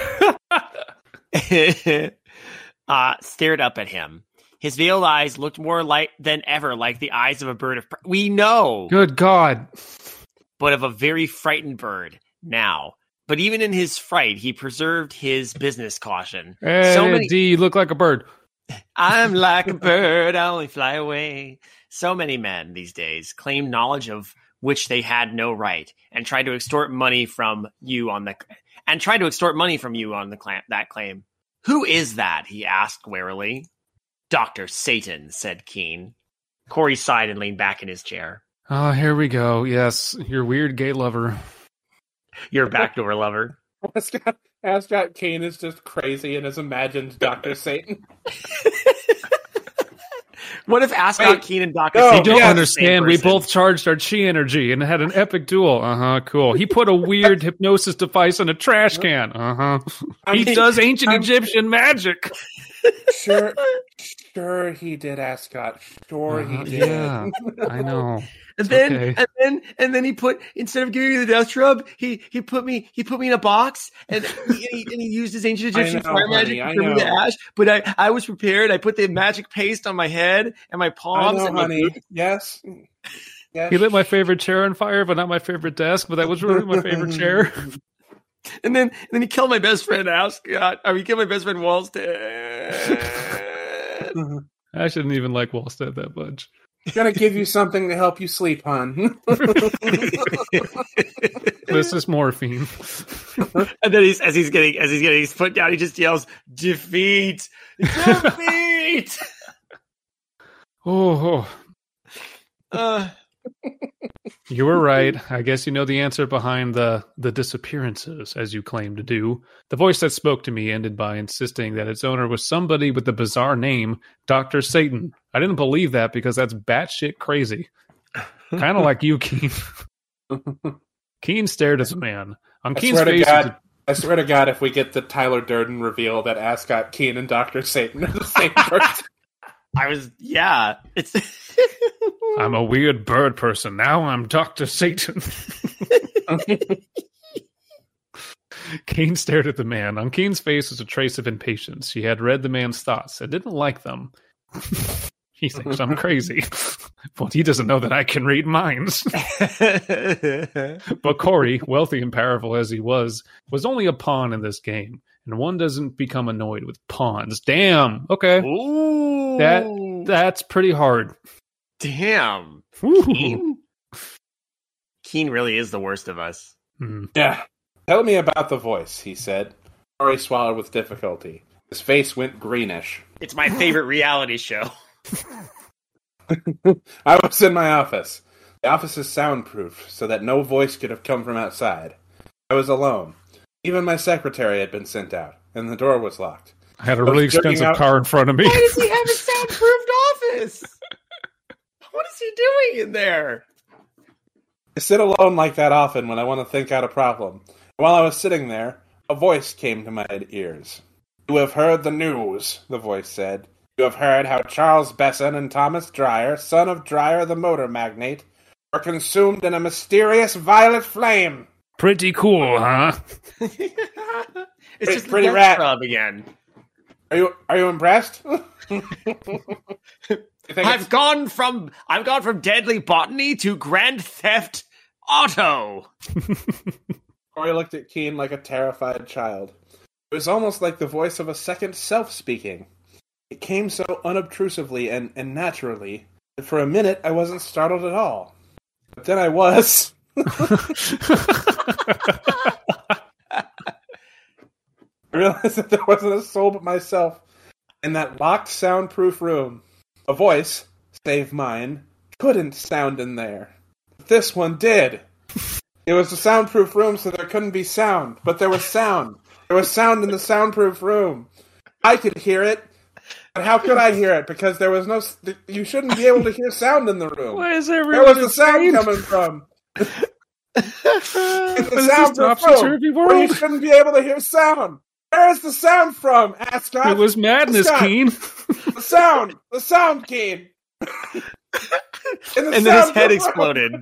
stared up at him. His veiled eyes looked more than ever like the eyes of a bird of prey. We know. Good God. But of a very frightened bird now. But even in his fright, he preserved his business caution. Hey, D, you look like a bird. I'm like a bird, I only fly away. So many men these days claim knowledge of which they had no right, and tried to extort money from you on that claim. Who is that? He asked warily. Dr. Satan, said Keene. Corey sighed and leaned back in his chair. Oh, here we go. Yes, your weird gay lover. Your backdoor lover. Ascot Keene is just crazy and has imagined Dr. Satan. What if Ascot Keene and Dr. You Satan don't are the same understand. We person? both charged our chi energy and had an epic duel. Cool. He put a weird hypnosis device in a trash can. He does ancient Egyptian magic. Sure he did, Ascot. Sure he did. Yeah, I know. And then he put, instead of giving me the death rub, he put me in a box and he used his ancient Egyptian fire magic to turn me to ash. But I was prepared. I put the magic paste on my head and my palms. Yes. He lit my favorite chair on fire, but not my favorite desk. But that was really my favorite chair. And then he killed my best friend Ascot. He killed my best friend Wallstead. I shouldn't even like Wallstead that much. Gonna give you something to help you sleep, hon. This is morphine. And then as he's getting his foot down, he just yells, "Defeat! Defeat!" Oh. You were right. I guess you know the answer behind the disappearances, as you claim to do. The voice that spoke to me ended by insisting that its owner was somebody with the bizarre name, Dr. Satan. I didn't believe that because that's batshit crazy. Kind of like you, Keene. Keene stared at the man. On Keene's face... I swear to God, if we get the Tyler Durden reveal that Ascot Keene and Dr. Satan are the same person. It's... I'm a weird bird person. Now I'm Dr. Satan. Keen stared at the man. On Keen's face was a trace of impatience. He had read the man's thoughts and didn't like them. He thinks I'm crazy. But he doesn't know that I can read minds. But Corey, wealthy and powerful as he was only a pawn in this game. And one doesn't become annoyed with pawns. Damn. Okay. Ooh. That's pretty hard. Damn. Keen really is the worst of us. Yeah. Tell me about the voice, he said. Corey swallowed with difficulty. His face went greenish. It's my favorite reality show. I was in my office. The office is soundproof, so that no voice could have come from outside. I was alone. Even my secretary had been sent out, and the door was locked. I had a really expensive car in front of me. Why does he have a soundproofed office? What is he doing in there? I sit alone like that often when I want to think out a problem. While I was sitting there, a voice came to my ears. You have heard the news, the voice said. You have heard how Charles Besson and Thomas Dreyer, son of Dreyer the motor magnate, were consumed in a mysterious violet flame. Pretty cool, huh? It's just pretty the rad. Club again. Are you impressed? I've gone from deadly botany to grand theft auto. Corey looked at Keen like a terrified child. It was almost like the voice of a second self speaking. It came so unobtrusively and naturally that for a minute I wasn't startled at all. But then I was. I realized that there wasn't a soul but myself in that locked soundproof room. A voice, save mine, couldn't sound in there. But this one did. It was a soundproof room, so there couldn't be sound. But there was sound. There was sound in the soundproof room. I could hear it. But how could I hear it? Because there was no... You shouldn't be able to hear sound in the room. Why is Where everyone was the sound coming from? In the soundproof room, where you shouldn't be able to hear sound. Where is the sound from, Ascot? It was madness, Ascot. Keen. The sound, Keen. And then his head exploded.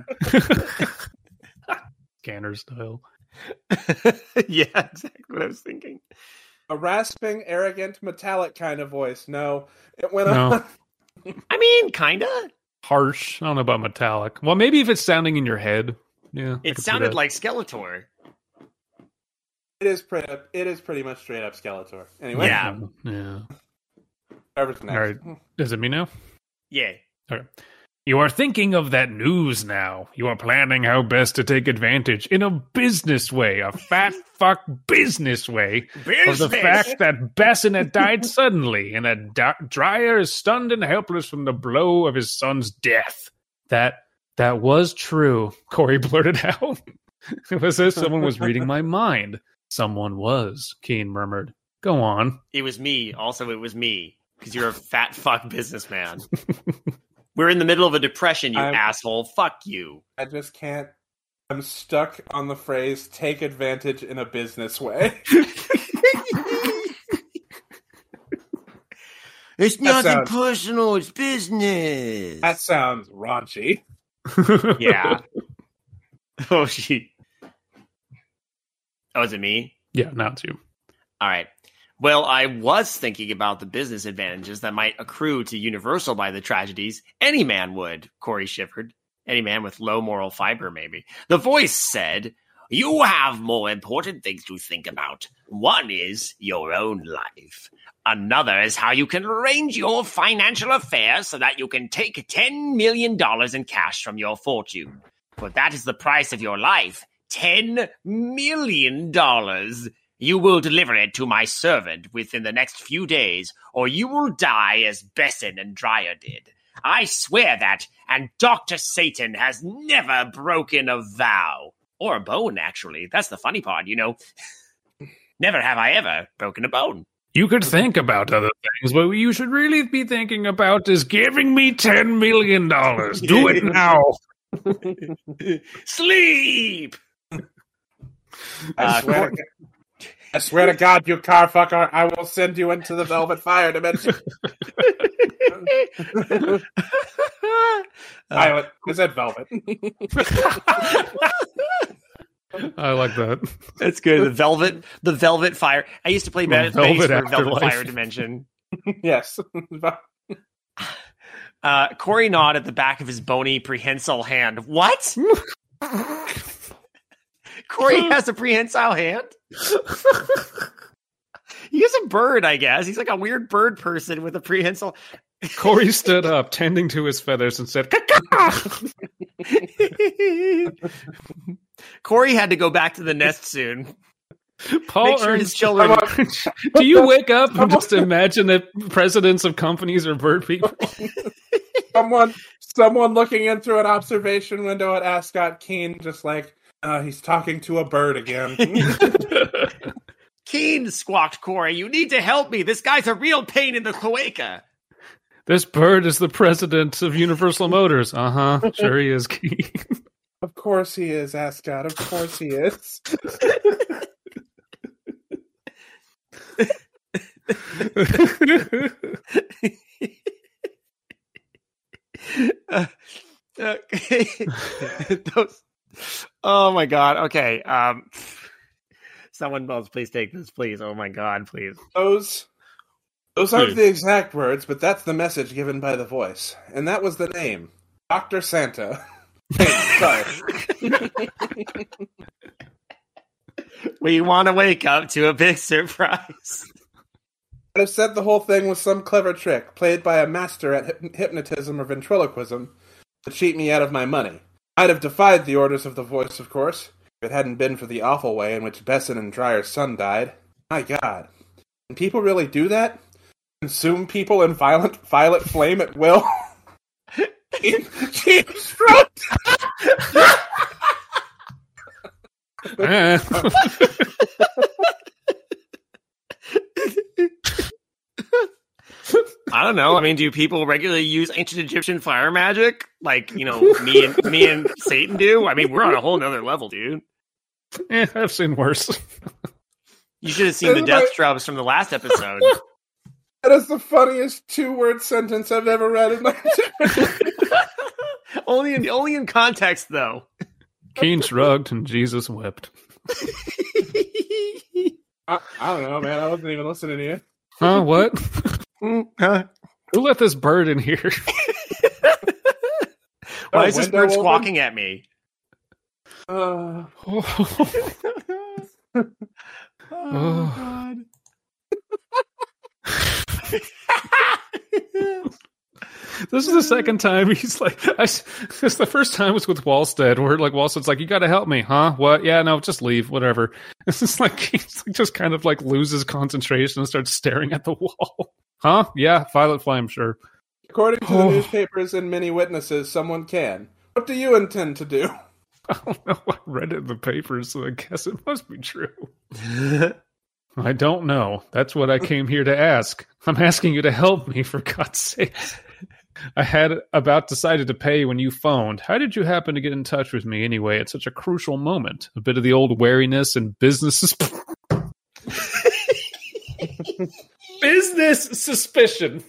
Scanner style. Yeah, exactly what I was thinking. A rasping, arrogant, metallic kind of voice. No, it went on. I mean, kinda. Harsh. I don't know about metallic. Well, maybe if it's sounding in your head. Yeah, it sounded like Skeletor. It is pretty much straight up Skeletor. Anyway. Yeah. Whoever's next. All right. Is it me now? Yeah. Okay. You are thinking of that news now. You are planning how best to take advantage in a business way, a fat fuck business way, of the fact that Besson had died suddenly and that Dreyer is stunned and helpless from the blow of his son's death. That was true, Corey blurted out. It was as if someone was reading my mind. Someone was, Keen murmured. Go on. It was me. Also, it was me. Because you're a fat fuck businessman. We're in the middle of a depression, you asshole. Fuck you. I just can't. I'm stuck on the phrase, take advantage in a business way. It's nothing personal, it's business. That sounds raunchy. Yeah. Oh, shit. Oh, is it me? Yeah, not you. All right. Well, I was thinking about the business advantages that might accrue to Universal by the tragedies. Any man would, Corey shivered. Any man with low moral fiber, maybe. The voice said, you have more important things to think about. One is your own life. Another is how you can arrange your financial affairs so that you can take $10 million in cash from your fortune. For that is the price of your life. $10 million. You will deliver it to my servant within the next few days, or you will die as Besson and Dreyer did. I swear that, and Dr. Satan has never broken a vow. Or a bone, actually. That's the funny part, you know. Never have I ever broken a bone. You could think about other things, but what you should really be thinking about is giving me $10 million. Do it now. Sleep! I swear to God, you car fucker, I will send you into the Velvet Fire dimension. Violet. I said velvet. I like that. That's good. The Velvet Fire. I used to play bass for Velvet Velvet Afterlife. Fire Dimension. Yes. Corey gnawed at the back of his bony prehensile hand. What? Corey has a prehensile hand? He's a bird, I guess. He's like a weird bird person with a prehensile. Corey stood up, tending to his feathers, and said, "Caw-caw!" Corey had to go back to the nest soon. Paul Make sure his Ernst, children. do you wake up and just imagine that presidents of companies are bird people? Someone looking in through an observation window at Ascot Keen, just like, he's talking to a bird again. Keen, squawked Corey, you need to help me. This guy's a real pain in the cloaca. This bird is the president of Universal Motors. Uh-huh. Sure he is, Keen. Of course he is, Ascot. Of course he is. Oh my god. Okay. Someone else, please take this, please. Oh my god, please. Those aren't the exact words, but that's the message given by the voice. And that was the name. Dr. Santa. Sorry. We want to wake up to a big surprise. I'd have said the whole thing was some clever trick, played by a master at hypnotism or ventriloquism, to cheat me out of my money. I'd have defied the orders of the voice, of course, if it hadn't been for the awful way in which Besson and Dryer's son died. My God. Can people really do that? Consume people in violet flame at will? I don't know. I mean, do people regularly use ancient Egyptian fire magic? Like, you know, me and Satan do? I mean, we're on a whole nother level, dude. I've seen worse. You should have seen the death drops from the last episode. That is the funniest two-word sentence I've ever read in my life. Only in context, though. Keen shrugged and Jesus wept. I don't know, man. I wasn't even listening to you. Huh? What? Huh? Who let this bird in here? Why is this bird window squawking at me? Oh, God. This is the second time he's like, it's the first time was with Wallstead, where like Wallstead's like, you got to help me, huh? What? Yeah, no, just leave, whatever. It's just like he's like, just kind of like loses concentration and starts staring at the wall. Huh? Yeah, violet flame, sure. according to the newspapers and many witnesses, someone can. What do you intend to do? I don't know. I read it in the papers, so I guess it must be true. I don't know. That's what I came here to ask. I'm asking you to help me, for God's sake. I had about decided to pay when you phoned. How did you happen to get in touch with me anyway at such a crucial moment? A bit of the old wariness and business business suspicion.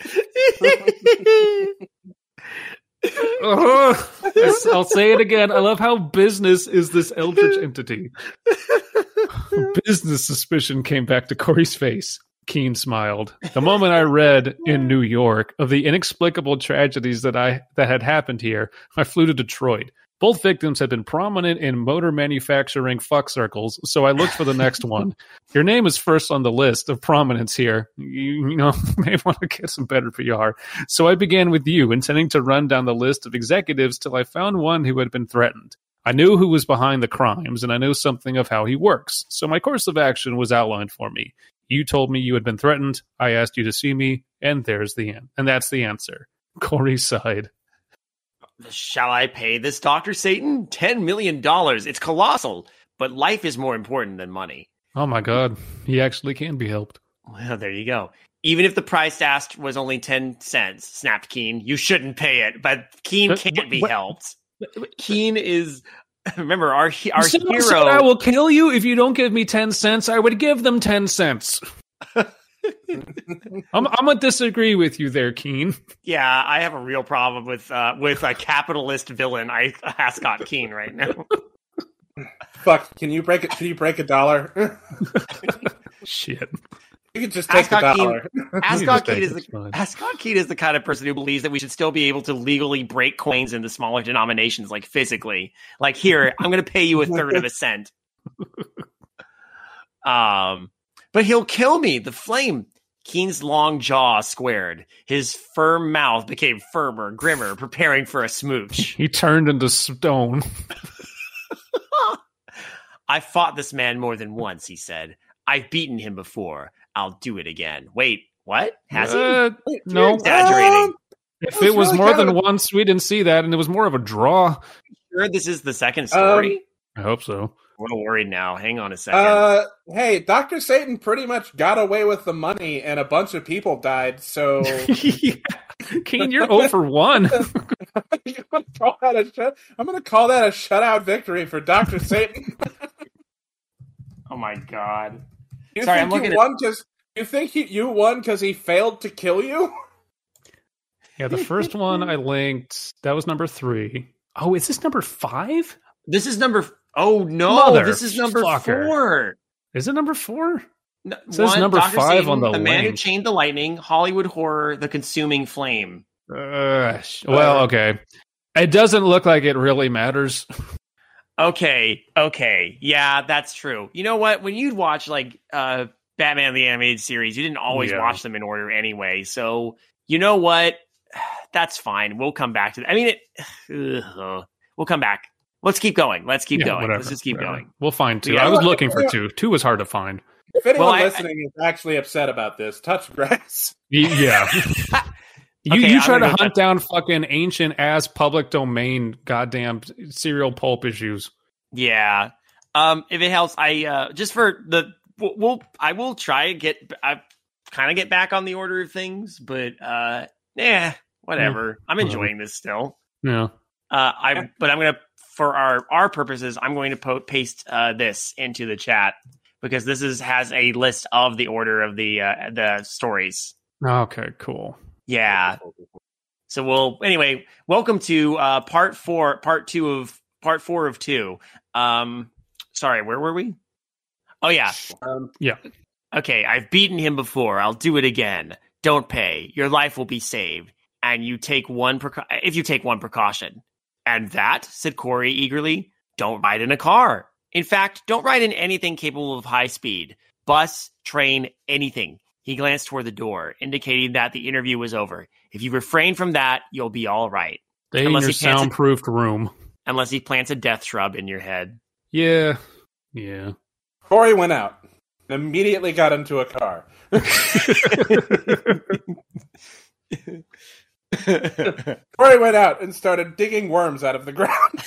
I'll say it again. I love how business is this eldritch entity. Business suspicion came back to Corey's face. Keen smiled. The moment I read in New York of the inexplicable tragedies that had happened here, I flew to Detroit. Both victims had been prominent in motor manufacturing fuck circles, so I looked for the next one. Your name is first on the list of prominence here. You know, may want to get some better PR. So I began with you, intending to run down the list of executives till I found one who had been threatened. I knew who was behind the crimes, and I knew something of how he works, so my course of action was outlined for me. You told me you had been threatened. I asked you to see me, and there's the end. And that's the answer. Corey sighed. Shall I pay this Dr. Satan? $10 million. It's colossal, but life is more important than money. Oh my God. He actually can be helped. Well, there you go. Even if the price asked was only 10 cents, snapped Keen, you shouldn't pay it, but Keen can't be helped. Keen is... Remember, our hero... Said, I will kill you if you don't give me 10 cents. I would give them 10 cents. I'm going to disagree with you there, Keen. Yeah, I have a real problem with a capitalist villain, Ascot Keen, right now. Fuck, can you break it? Can you break $1? Shit. You can just take the $1. Ascot Keene is the kind of person who believes that we should still be able to legally break coins into smaller denominations, like physically. Like, here, I'm going to pay you a third of a cent. But he'll kill me. The flame. Keene's long jaw squared. His firm mouth became firmer, grimmer, preparing for a smooch. He turned into stone. I fought this man more than once, he said. I've beaten him before. I'll do it again. Wait, what? Has he? No. You're exaggerating. If it was more than once, we didn't see that, and it was more of a draw. Sure, this is the second story? I hope so. I'm a little worried now. Hang on a second. Hey, Dr. Satan pretty much got away with the money, and a bunch of people died, so... Yeah. Keene, you're 0 for 1. I'm going to call that a shutout victory for Dr. Satan. Oh my god. You Sorry, think I'm looking you won because you think you won because he failed to kill you? Yeah, the first one I linked, that was number 3. Oh, is this number 5? This is number... Oh, no. This is number Motherfucker. 4. Is it number 4? No, It says number Dr. 5 Satan, on the Man Who link. Chained the Lightning, Hollywood Horror, The Consuming Flame. Well, okay. It doesn't look like it really matters. Okay. Yeah, that's true. You know what? When you'd watch, like, Batman the Animated Series, you didn't always watch them in order anyway. So, you know what? That's fine. We'll come back to that. I mean, we'll come back. Let's keep going. Let's keep going. Whatever, Let's just keep going. We'll find 2. Yeah. I was looking for 2. 2 was hard to find. If anyone Well, listening is actually upset about this, touch grass. Yeah. Okay, you I'm try to gonna go hunt down fucking ancient ass public domain goddamn serial pulp issues. Yeah. If it helps, I just for the I will try and get back on the order of things, but whatever. I'm enjoying this still. Yeah. I'm gonna, for our purposes, I'm going to paste this into the chat because this has a list of the order of the stories. Okay, cool. Yeah. So anyway, welcome to part 4 of 2. Sorry, where were we? Oh yeah. Yeah. Okay, I've beaten him before. I'll do it again. Don't pay. Your life will be saved. And you take if you take one precaution. And that, said Corey eagerly, don't ride in a car. In fact, don't ride in anything capable of high speed. Bus, train, anything. He glanced toward the door, indicating that the interview was over. If you refrain from that, you'll be all right. Stay in your soundproofed room. Unless he plants a death shrub in your head. Yeah. Corey went out and immediately got into a car. Corey went out and started digging worms out of the ground.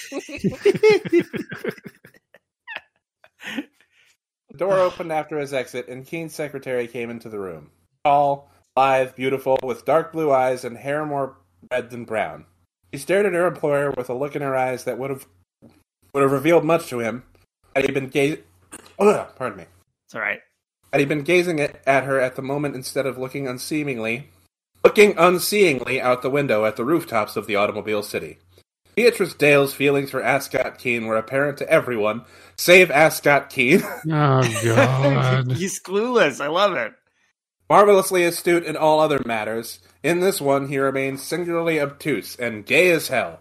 The door opened after his exit, and Keene's secretary came into the room. Tall, lithe, beautiful, with dark blue eyes and hair more red than brown. She stared at her employer with a look in her eyes that would have revealed much to him had he been pardon me. It's all right. Had he been gazing at her at the moment instead of looking unseeingly out the window at the rooftops of the automobile city. Beatrice Dale's feelings for Ascot Keene were apparent to everyone, save Ascot Keene. Oh, God. He's clueless. I love it. Marvelously astute in all other matters, in this one he remains singularly obtuse and gay as hell.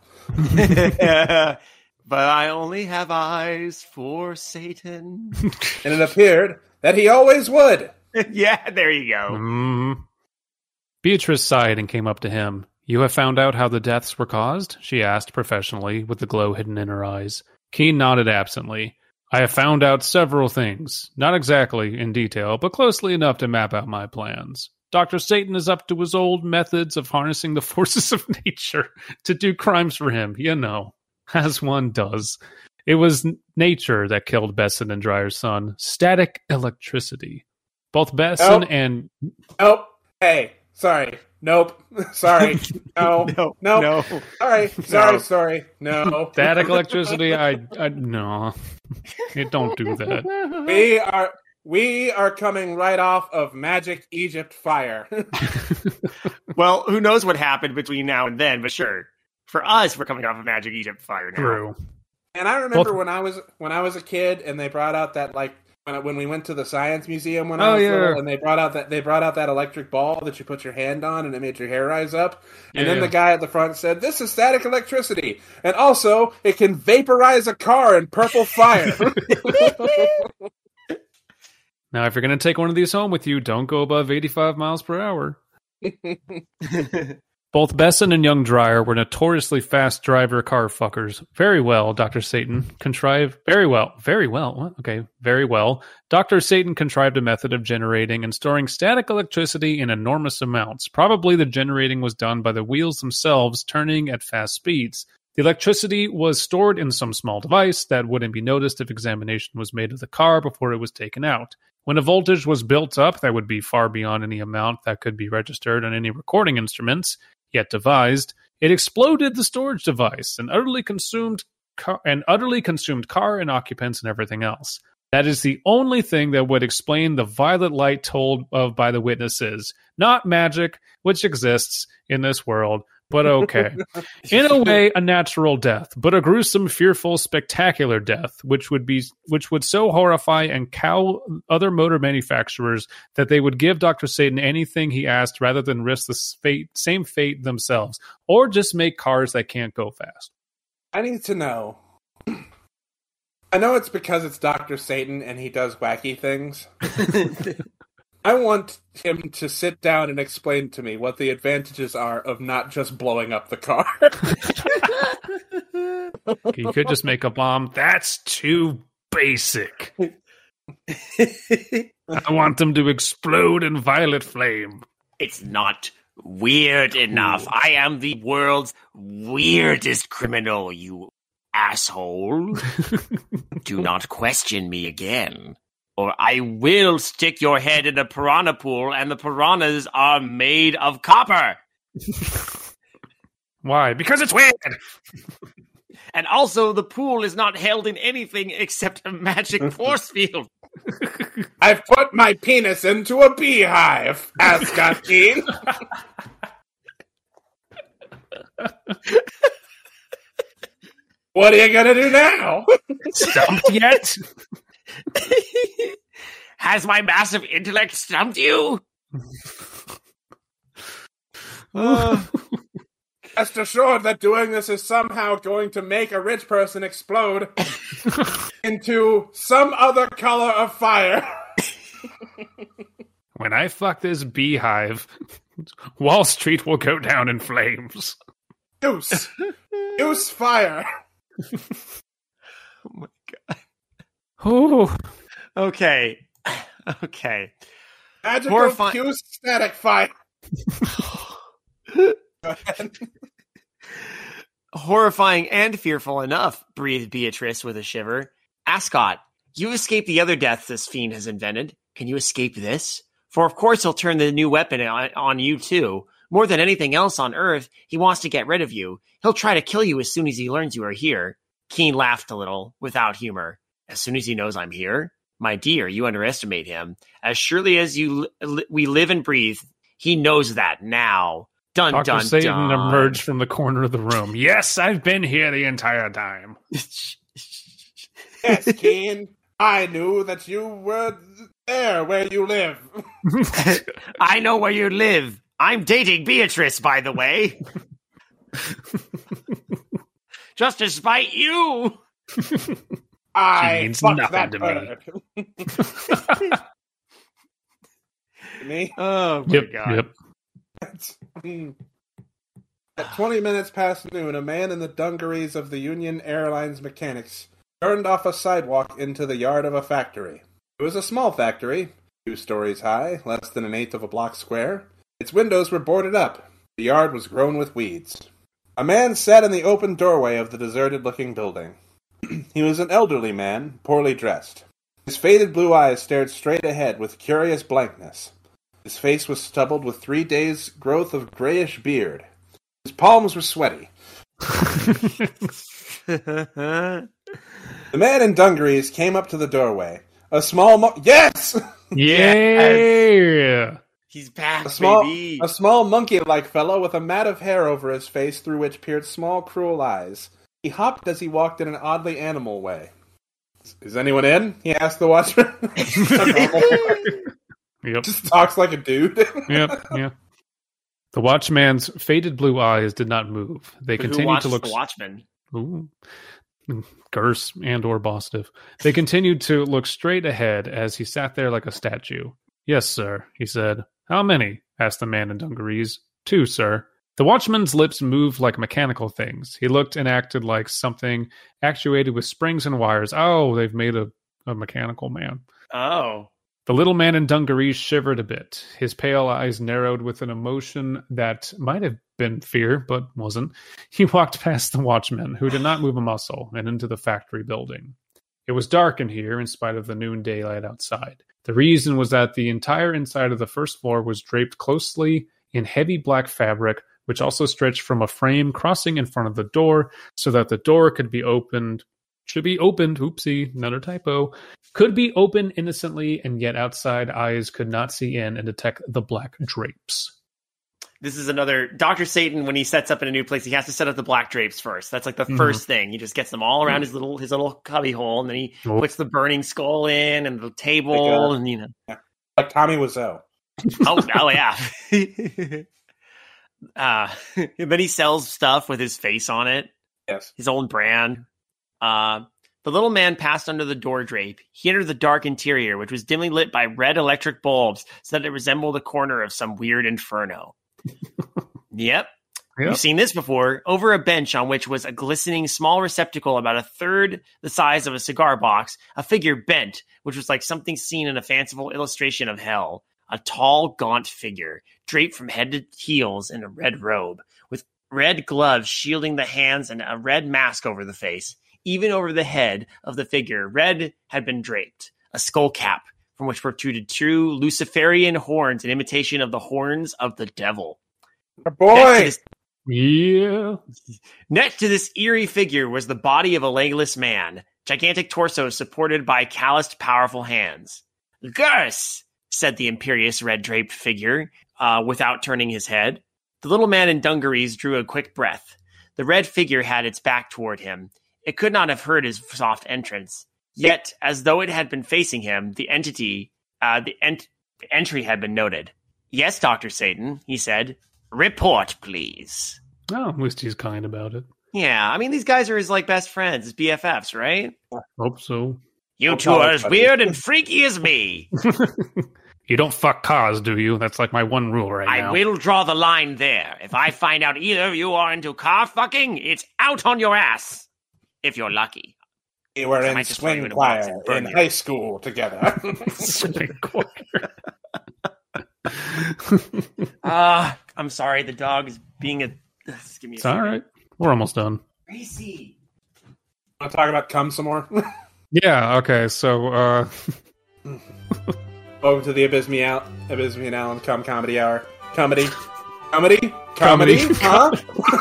But I only have eyes for Satan. And it appeared that he always would. Yeah, there you go. Mm-hmm. Beatrice sighed and came up to him. You have found out how the deaths were caused? She asked professionally, with the glow hidden in her eyes. Keene nodded absently. I have found out several things. Not exactly in detail, but closely enough to map out my plans. Dr. Satan is up to his old methods of harnessing the forces of nature to do crimes for him, as one does. It was nature that killed Besson and Dreyer's son. Static electricity. Both Besson and... Nope. Hey, sorry. Nope. Sorry. No. No. Sorry. No. Static electricity, I no. Don't do that. We are coming right off of Magic Egypt Fire. Well, who knows what happened between now and then, but sure. For us, we're coming off of Magic Egypt Fire now. True. And I remember when I was a kid, and they brought out that like when we went to the science museum when I was little, and they brought out that electric ball that you put your hand on, and it made your hair rise up. And then the guy at the front said, "This is static electricity, and also it can vaporize a car in purple fire." Now, if you're going to take one of these home with you, don't go above 85 miles per hour. Both Besson and young Dreyer were notoriously fast driver car fuckers. Very well, Dr. Satan contrived... Very well. What? Okay, very well. Dr. Satan contrived a method of generating and storing static electricity in enormous amounts. Probably the generating was done by the wheels themselves turning at fast speeds. The electricity was stored in some small device that wouldn't be noticed if examination was made of the car before it was taken out. When a voltage was built up that would be far beyond any amount that could be registered on any recording instruments yet devised, it exploded the storage device and utterly consumed car and occupants and everything else. That is the only thing that would explain the violet light told of by the witnesses. Not magic, which exists in this world, but okay. In a way, a natural death, but a gruesome, fearful, spectacular death, which would so horrify and cow other motor manufacturers that they would give Dr. Satan anything he asked rather than risk the same fate themselves, or just make cars that can't go fast. I need to know. I know it's because it's Dr. Satan and he does wacky things. I want him to sit down and explain to me what the advantages are of not just blowing up the car. You could just make a bomb. That's too basic. I want them to explode in violet flame. It's not weird enough. I am the world's weirdest criminal, you asshole. Do not question me again, or I will stick your head in a piranha pool, and the piranhas are made of copper. Why? Because it's weird. And also, the pool is not held in anything except a magic force field. I've put my penis into a beehive, Ascot Keen. What are you gonna do now? Stumped yet? Has my massive intellect stumped you? Rest assured that doing this is somehow going to make a rich person explode into some other color of fire. When I fuck this beehive, Wall Street will go down in flames. Use fire. Oh my god. Oh. Okay. Magical fuse static fire. Go ahead. Horrifying and fearful enough, breathed Beatrice with a shiver. Ascot, you escaped the other death this fiend has invented. Can you escape this? For of course he'll turn the new weapon on you too. More than anything else on Earth, he wants to get rid of you. He'll try to kill you as soon as he learns you are here. Keen laughed a little, without humor. As soon as he knows I'm here? My dear, you underestimate him. As surely as we live and breathe, he knows that now. Dun, Dr. dun, Satan dun. emerged from the corner of the room. Yes, I've been here the entire time. Yes, Keen. I knew that you were there where you live. I know where you live. I'm dating Beatrice, by the way. Just to spite you. I means fucked nothing that to bird. Me? Oh, my God. Yep. At 20 minutes past noon, a man in the dungarees of the Union Airlines mechanics turned off a sidewalk into the yard of a factory. It was a small factory, 2 stories high, less than an eighth of a block square. Its windows were boarded up. The yard was grown with weeds. A man sat in the open doorway of the deserted-looking building. He was an elderly man, poorly dressed. His faded blue eyes stared straight ahead with curious blankness. His face was stubbled with 3 days' growth of grayish beard. His palms were sweaty. The man in dungarees came up to the doorway. A small yes! Yeah! He's back, A baby. small monkey-like fellow with a mat of hair over his face through which peered small, cruel eyes. He hopped as he walked in an oddly animal way. Is anyone in? He asked the watchman. Yep. Just talks like a dude. Yep. Yeah. The watchman's faded blue eyes did not move. They But who continued watches to look. the Watchmen? Ooh. Gurse and or Bostiv. They continued to look straight ahead as he sat there like a statue. Yes, sir, he said. How many? Asked the man in dungarees. 2, sir. The watchman's lips moved like mechanical things. He looked and acted like something actuated with springs and wires. Oh, they've made a mechanical man. Oh. The little man in dungarees shivered a bit. His pale eyes narrowed with an emotion that might have been fear, but wasn't. He walked past the watchman, who did not move a muscle, and into the factory building. It was dark in here, in spite of the noon daylight outside. The reason was that the entire inside of the first floor was draped closely in heavy black fabric, which also stretched from a frame crossing in front of the door, so that the door could be opened. Should be opened, oopsie, another typo, could be opened innocently, and yet outside eyes could not see in and detect the black drapes. This is another Dr. Satan. When he sets up in a new place, he has to set up the black drapes first. That's like the first thing. He just gets them all around his little cubby hole, and then he puts the burning skull in and the table, and yeah. Like Tommy Wiseau. Oh yeah. And then he sells stuff with his face on it. Yes, his own brand. The little man passed under the door drape. He entered the dark interior, which was dimly lit by red electric bulbs, so that it resembled a corner of some weird inferno. Yep. You've seen this before. Over a bench on which was a glistening small receptacle about a third the size of a cigar box, a figure bent, which was like something seen in a fanciful illustration of hell. A tall, gaunt figure, draped from head to heels in a red robe, with red gloves shielding the hands and a red mask over the face. Even over the head of the figure, red had been draped, a skull cap from which protruded two Luciferian horns in imitation of the horns of the devil. Boy! Yeah. Next to this eerie figure was the body of a legless man, gigantic torso supported by calloused, powerful hands. Gurse! Said the imperious red-draped figure, without turning his head. The little man in dungarees drew a quick breath. The red figure had its back toward him. It could not have heard his soft entrance. Yet, as though it had been facing him, the entry had been noted. Yes, Dr. Satan, he said. Report, please. Oh, at least he's kind about it. Yeah, I mean, these guys are his, best friends, his BFFs, right? Hope so. You two are as weird and freaky as me. You don't fuck cars, do you? That's like my one rule right now. I will draw the line there. If I find out either of you are into car fucking, it's out on your ass. If you're lucky. We were in swing choir in high school together. Swing choir. I'm sorry, the dog is being a... Give me a It's all right. We're almost done. Gracie. Want to talk about cum some more? Yeah, okay, so, Over to the Abysme and Allen Cum Comedy Hour. Comedy, huh?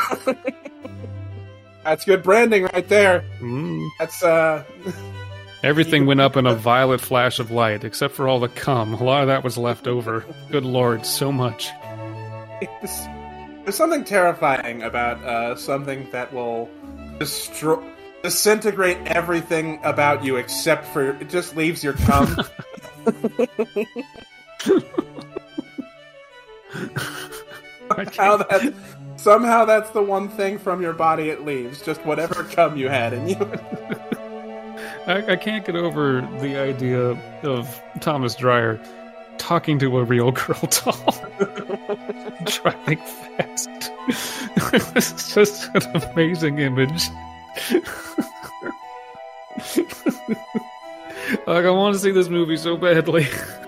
That's good branding right there. That's, Everything went up in a violet flash of light, except for all the cum. A lot of that was left over. Good lord, so much. There's something terrifying about something that will disintegrate everything about you except for it just leaves your cum. Somehow that's the one thing from your body it leaves. Just whatever cum you had in you. I can't get over the idea of Thomas Dreyer talking to a real girl doll. Driving fast. It's just an amazing image. I want to see this movie so badly.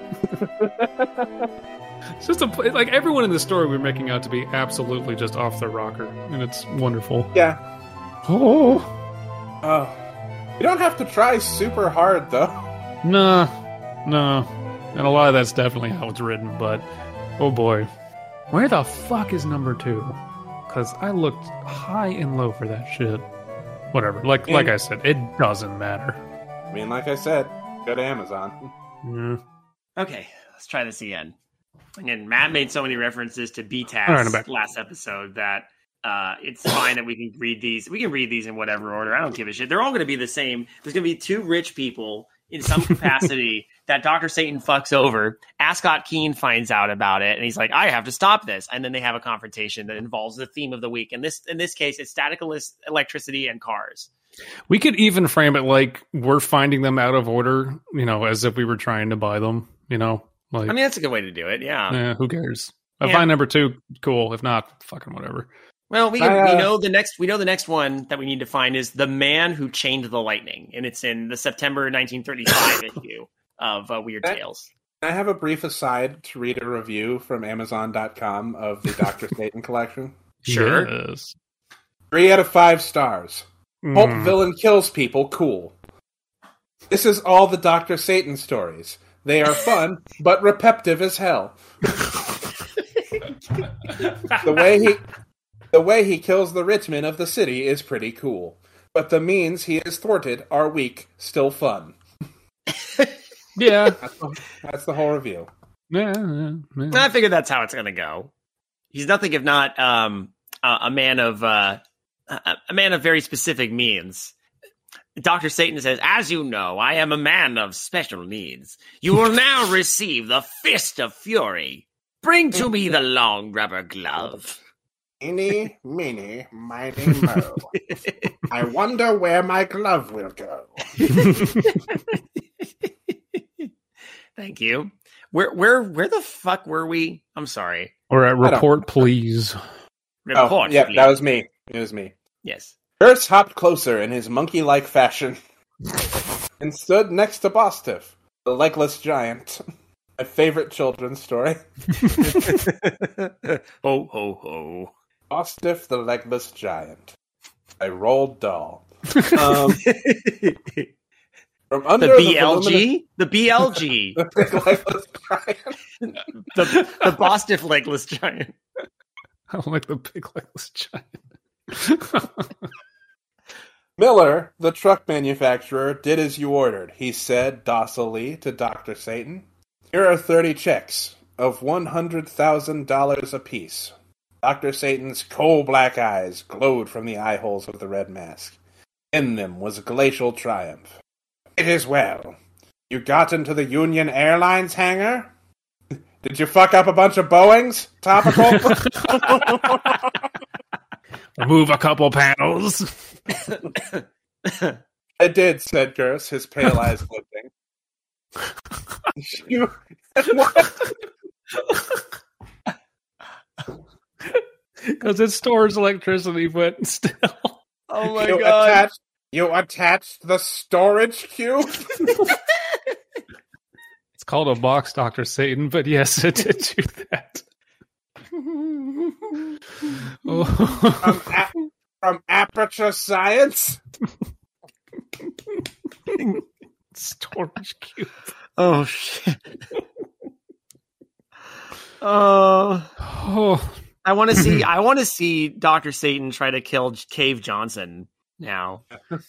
It's just everyone in the story we're making out to be absolutely just off the rocker, and it's wonderful. Yeah. Oh. You don't have to try super hard, though. No. And a lot of that's definitely how it's written, but oh boy. Where the fuck is number 2? Because I looked high and low for that shit. Whatever. Like I said, it doesn't matter. I mean, like I said, go to Amazon. Yeah. Okay, let's try this again. Again, Matt made so many references to BTAS last episode that It's fine that we can read these. We can read these in whatever order. I don't give a shit. They're all going to be the same. There's going to be two rich people in some capacity that Dr. Satan fucks over. Ascot Keen finds out about it, and he's like, I have to stop this. And then they have a confrontation that involves the theme of the week. And in this case, it's static electricity and cars. We could even frame it like we're finding them out of order, as if we were trying to buy them, Like, I mean, that's a good way to do it, yeah. Who cares? If I find number 2, cool. If not, fucking whatever. Well, we know the next one that we need to find is The Man Who Chained the Lightning, and it's in the September 1935 issue of Weird Tales. I have a brief aside to read a review from Amazon.com of the Dr. Satan collection. Sure. Yes. 3 out of 5 stars. Pulp villain kills people, cool. This is all the Dr. Satan stories. They are fun, but repetitive as hell. The way he kills the rich men of the city is pretty cool. But the means he is thwarted are weak, still fun. Yeah. That's the whole review. Yeah. I figured that's how it's going to go. He's nothing if not a man of very specific means. Dr. Satan says, as you know, I am a man of special needs. You will now receive the Fist of Fury. Bring to me the long rubber glove. Eeny, meeny, miny, mo. I wonder where my glove will go. Thank you. Where the fuck were we? I'm sorry. We're at report, please. Report, yeah, please. that was me. It was me. Yes. Kurtz hopped closer in his monkey-like fashion and stood next to Bostiff, the legless giant. My favorite children's story. Ho, ho, ho. Bostiff, the legless giant. A Roald Dahl. From under The BLG? The BLG. the big legless giant. the Bostiff legless giant. I don't like the big legless giant. Miller, the truck manufacturer, did as you ordered, he said docilely to Dr. Satan. Here are 30 checks of $100,000 apiece. Dr. Satan's coal-black eyes glowed from the eye holes of the red mask. In them was glacial triumph. It is well. You got into the Union Airlines hangar? Did you fuck up a bunch of Boeings? Topical? Remove a couple panels. I did, said Gers, his pale eyes glinting. What? Because it stores electricity, but still. Oh my god. You attached the storage cube? It's called a box, Dr. Satan, but yes, it did do that. From Aperture Science? Storage cube. Oh shit. Oh. I want to see Dr. Satan try to kill Cave Johnson now.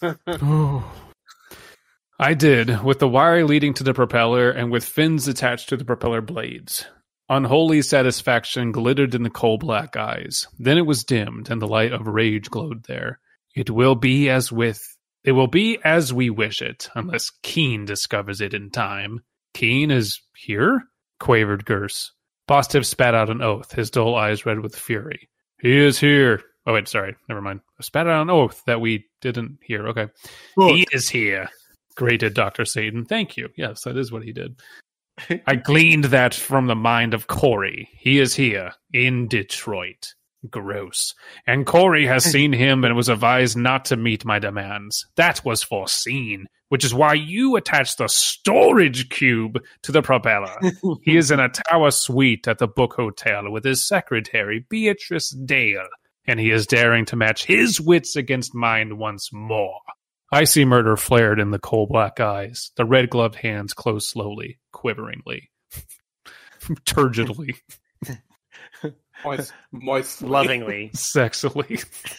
I did, with the wire leading to the propeller and with fins attached to the propeller blades. Unholy satisfaction glittered in the coal-black eyes. Then it was dimmed, and the light of rage glowed there. It will be as we wish it, unless Keen discovers it in time. Keen is here? Quavered Gers. Bostiff spat out an oath, his dull eyes red with fury. He is here. Oh, wait, sorry. Never mind. I spat out an oath that we didn't hear. Okay. Look. He is here, grated Dr. Satan. Thank you. Yes, that is what he did. I gleaned that from the mind of Corey. He is here, in Detroit. Gross. And Corey has seen him and was advised not to meet my demands. That was foreseen, which is why you attached the storage cube to the propeller. He is in a tower suite at the Book Hotel with his secretary, Beatrice Dale, and he is daring to match his wits against mine once more. Icy murder flared in the coal-black eyes. The red-gloved hands closed slowly, quiveringly, turgidly. Moistly. Lovingly. Sexily.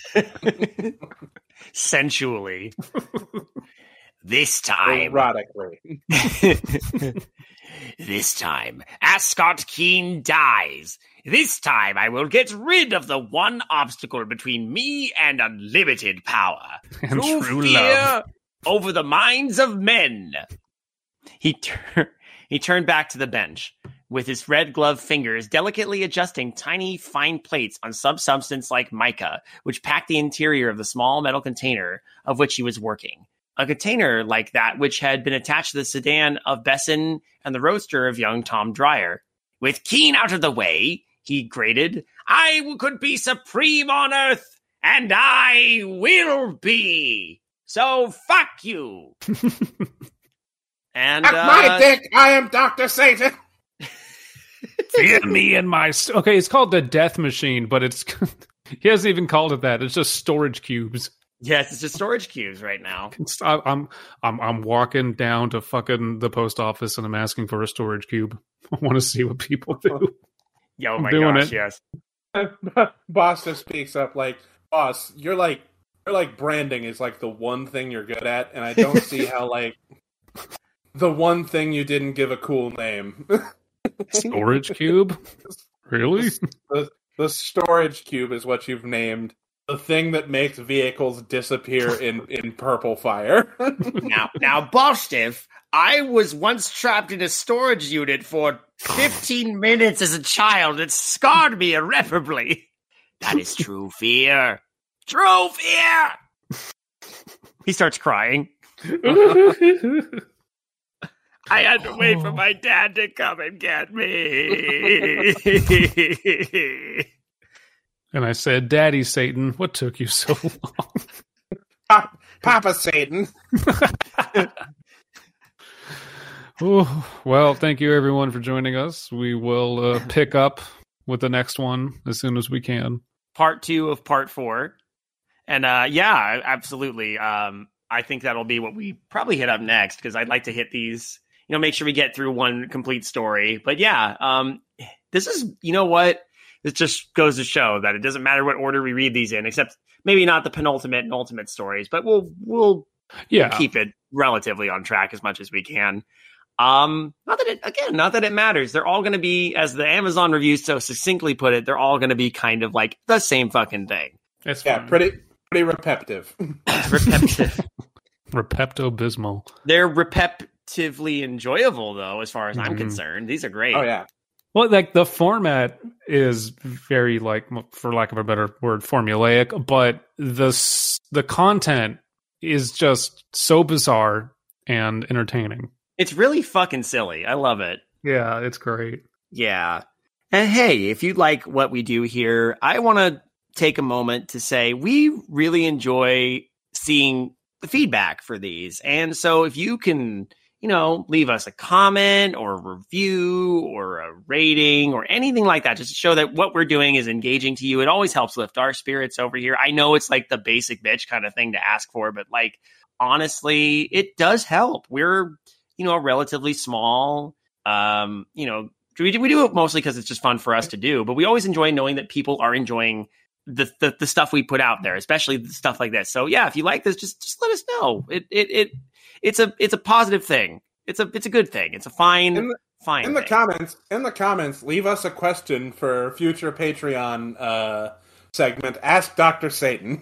Sensually. This time. Erotically. This time, Ascot Keen dies. This time I will get rid of the one obstacle between me and unlimited power. And Through true fear love. over the minds of men. He turned back to the bench, with his red gloved fingers delicately adjusting tiny, fine plates on some substance like mica, which packed the interior of the small metal container of which he was working. A container like that which had been attached to the sedan of Besson and the roadster of young Tom Dreyer. With Keen out of the way, he grated, I could be supreme on Earth, and I will be. So fuck you. And my dick, I am Dr. Satan. Fear me and my... Okay, it's called the Death Machine, but it's... He hasn't even called it that. It's just storage cubes. Yes, it's just storage cubes right now. I'm walking down to fucking the post office and I'm asking for a storage cube. I want to see what people do. Oh my doing gosh, it. yes. Boss just speaks up like, boss, you're like branding is like the one thing you're good at, and I don't see how like the one thing you didn't give a cool name. Storage cube? Really? The storage cube is what you've named the thing that makes vehicles disappear in purple fire. Now, Bostiff, I was once trapped in a storage unit for 15 minutes as a child. It scarred me irreparably. That is true fear. True fear! He starts crying. I had to wait for my dad to come and get me. And I said, Daddy Satan, what took you so long? Papa Satan. Oh, well, thank you everyone for joining us. We will pick up with the next one as soon as we can. Part 2 of part 4. And yeah, absolutely. I think that'll be what we probably hit up next, because I'd like to hit these, make sure we get through one complete story. But yeah, this is, you know what? It just goes to show that it doesn't matter what order we read these in, except maybe not the penultimate and ultimate stories, but we'll keep it relatively on track as much as we can. Not that it matters. They're all going to be, as the Amazon reviews so succinctly put it, they're all going to be kind of like the same fucking thing. That's fun. Pretty repetitive. Repetitive. Repepto-Bismol. They're repetitively enjoyable, though, as far as I'm concerned. These are great. Oh, yeah. Well, like the format is very, like, for lack of a better word, formulaic, but the content is just so bizarre and entertaining. It's really fucking silly. I love it. Yeah, it's great. Yeah. And hey, if you like what we do here, I want to take a moment to say we really enjoy seeing the feedback for these. And so if you can, leave us a comment or a review or a rating or anything like that, just to show that what we're doing is engaging to you. It always helps lift our spirits over here. I know it's like the basic bitch kind of thing to ask for, but like, honestly, it does help. We're, a relatively small, we do it mostly because it's just fun for us to do, but we always enjoy knowing that people are enjoying the stuff we put out there, especially the stuff like this. So yeah, if you like this, just let us know. It's a positive thing. It's a good thing. It's a fine in the comments, leave us a question for future Patreon segment. Ask Dr. Satan.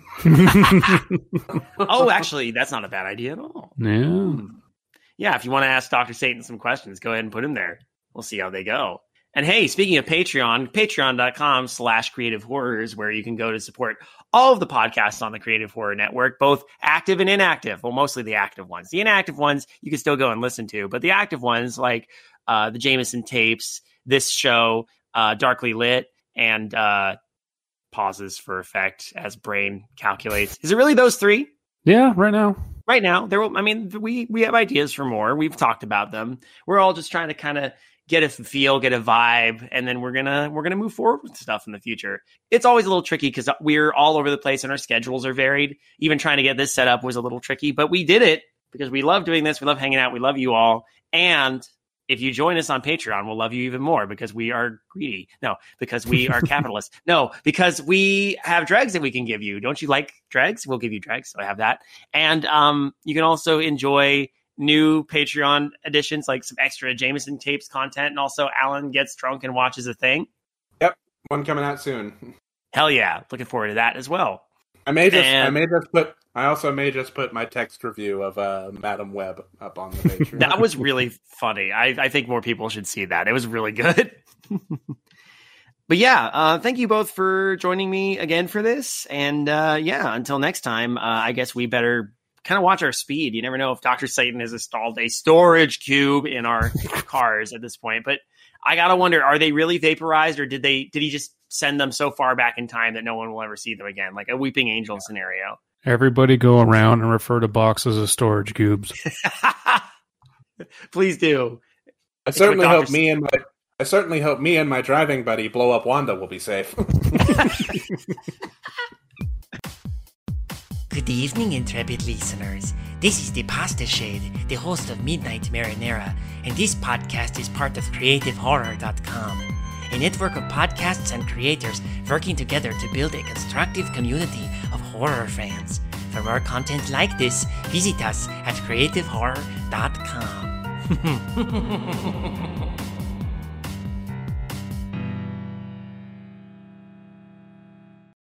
Oh, actually, that's not a bad idea at all. Yeah. Yeah, if you want to ask Dr. Satan some questions, go ahead and put them there. We'll see how they go. And hey, speaking of Patreon, patreon.com/creative horrors, where you can go to support all of the podcasts on the Creative Horror Network, both active and inactive. Well, mostly the active ones. The inactive ones you can still go and listen to, but the active ones like the Jameson tapes, this show, Darkly Lit, and pauses for effect as brain calculates. Is it really those three? Yeah, right now. Right now, we have ideas for more. We've talked about them. We're all just trying to kind of get a feel, get a vibe, and then we're gonna move forward with stuff in the future. It's always a little tricky because we're all over the place and our schedules are varied. Even trying to get this set up was a little tricky, but we did it because we love doing this. We love hanging out. We love you all. And if you join us on Patreon, we'll love you even more because we are greedy. No, because we are capitalists. No, because we have dregs that we can give you. Don't you like dregs? We'll give you dregs. So I have that. And you can also enjoy new Patreon editions, like some extra Jameson tapes content. And also Alan gets drunk and watches a thing. Yep. One coming out soon. Hell yeah. Looking forward to that as well. I also may just put my text review of Madam Web up on the Patreon. That was really funny. I think more people should see that. It was really good. But yeah, thank you both for joining me again for this. And until next time, I guess we better kind of watch our speed. You never know if Dr. Satan has installed a storage cube in our cars at this point. But I gotta wonder, are they really vaporized, or did he just send them so far back in time that no one will ever see them again, like a Weeping Angel scenario? Everybody go around and refer to boxes as storage cubes. Please do. I certainly hope me and my driving buddy blow up Wanda will be safe. Good evening, intrepid listeners. This is the Pasta Shade, the host of Midnight Marinara, and this podcast is part of CreativeHorror.com, a network of podcasts and creators working together to build a constructive community of horror fans. For more content like this, visit us at CreativeHorror.com.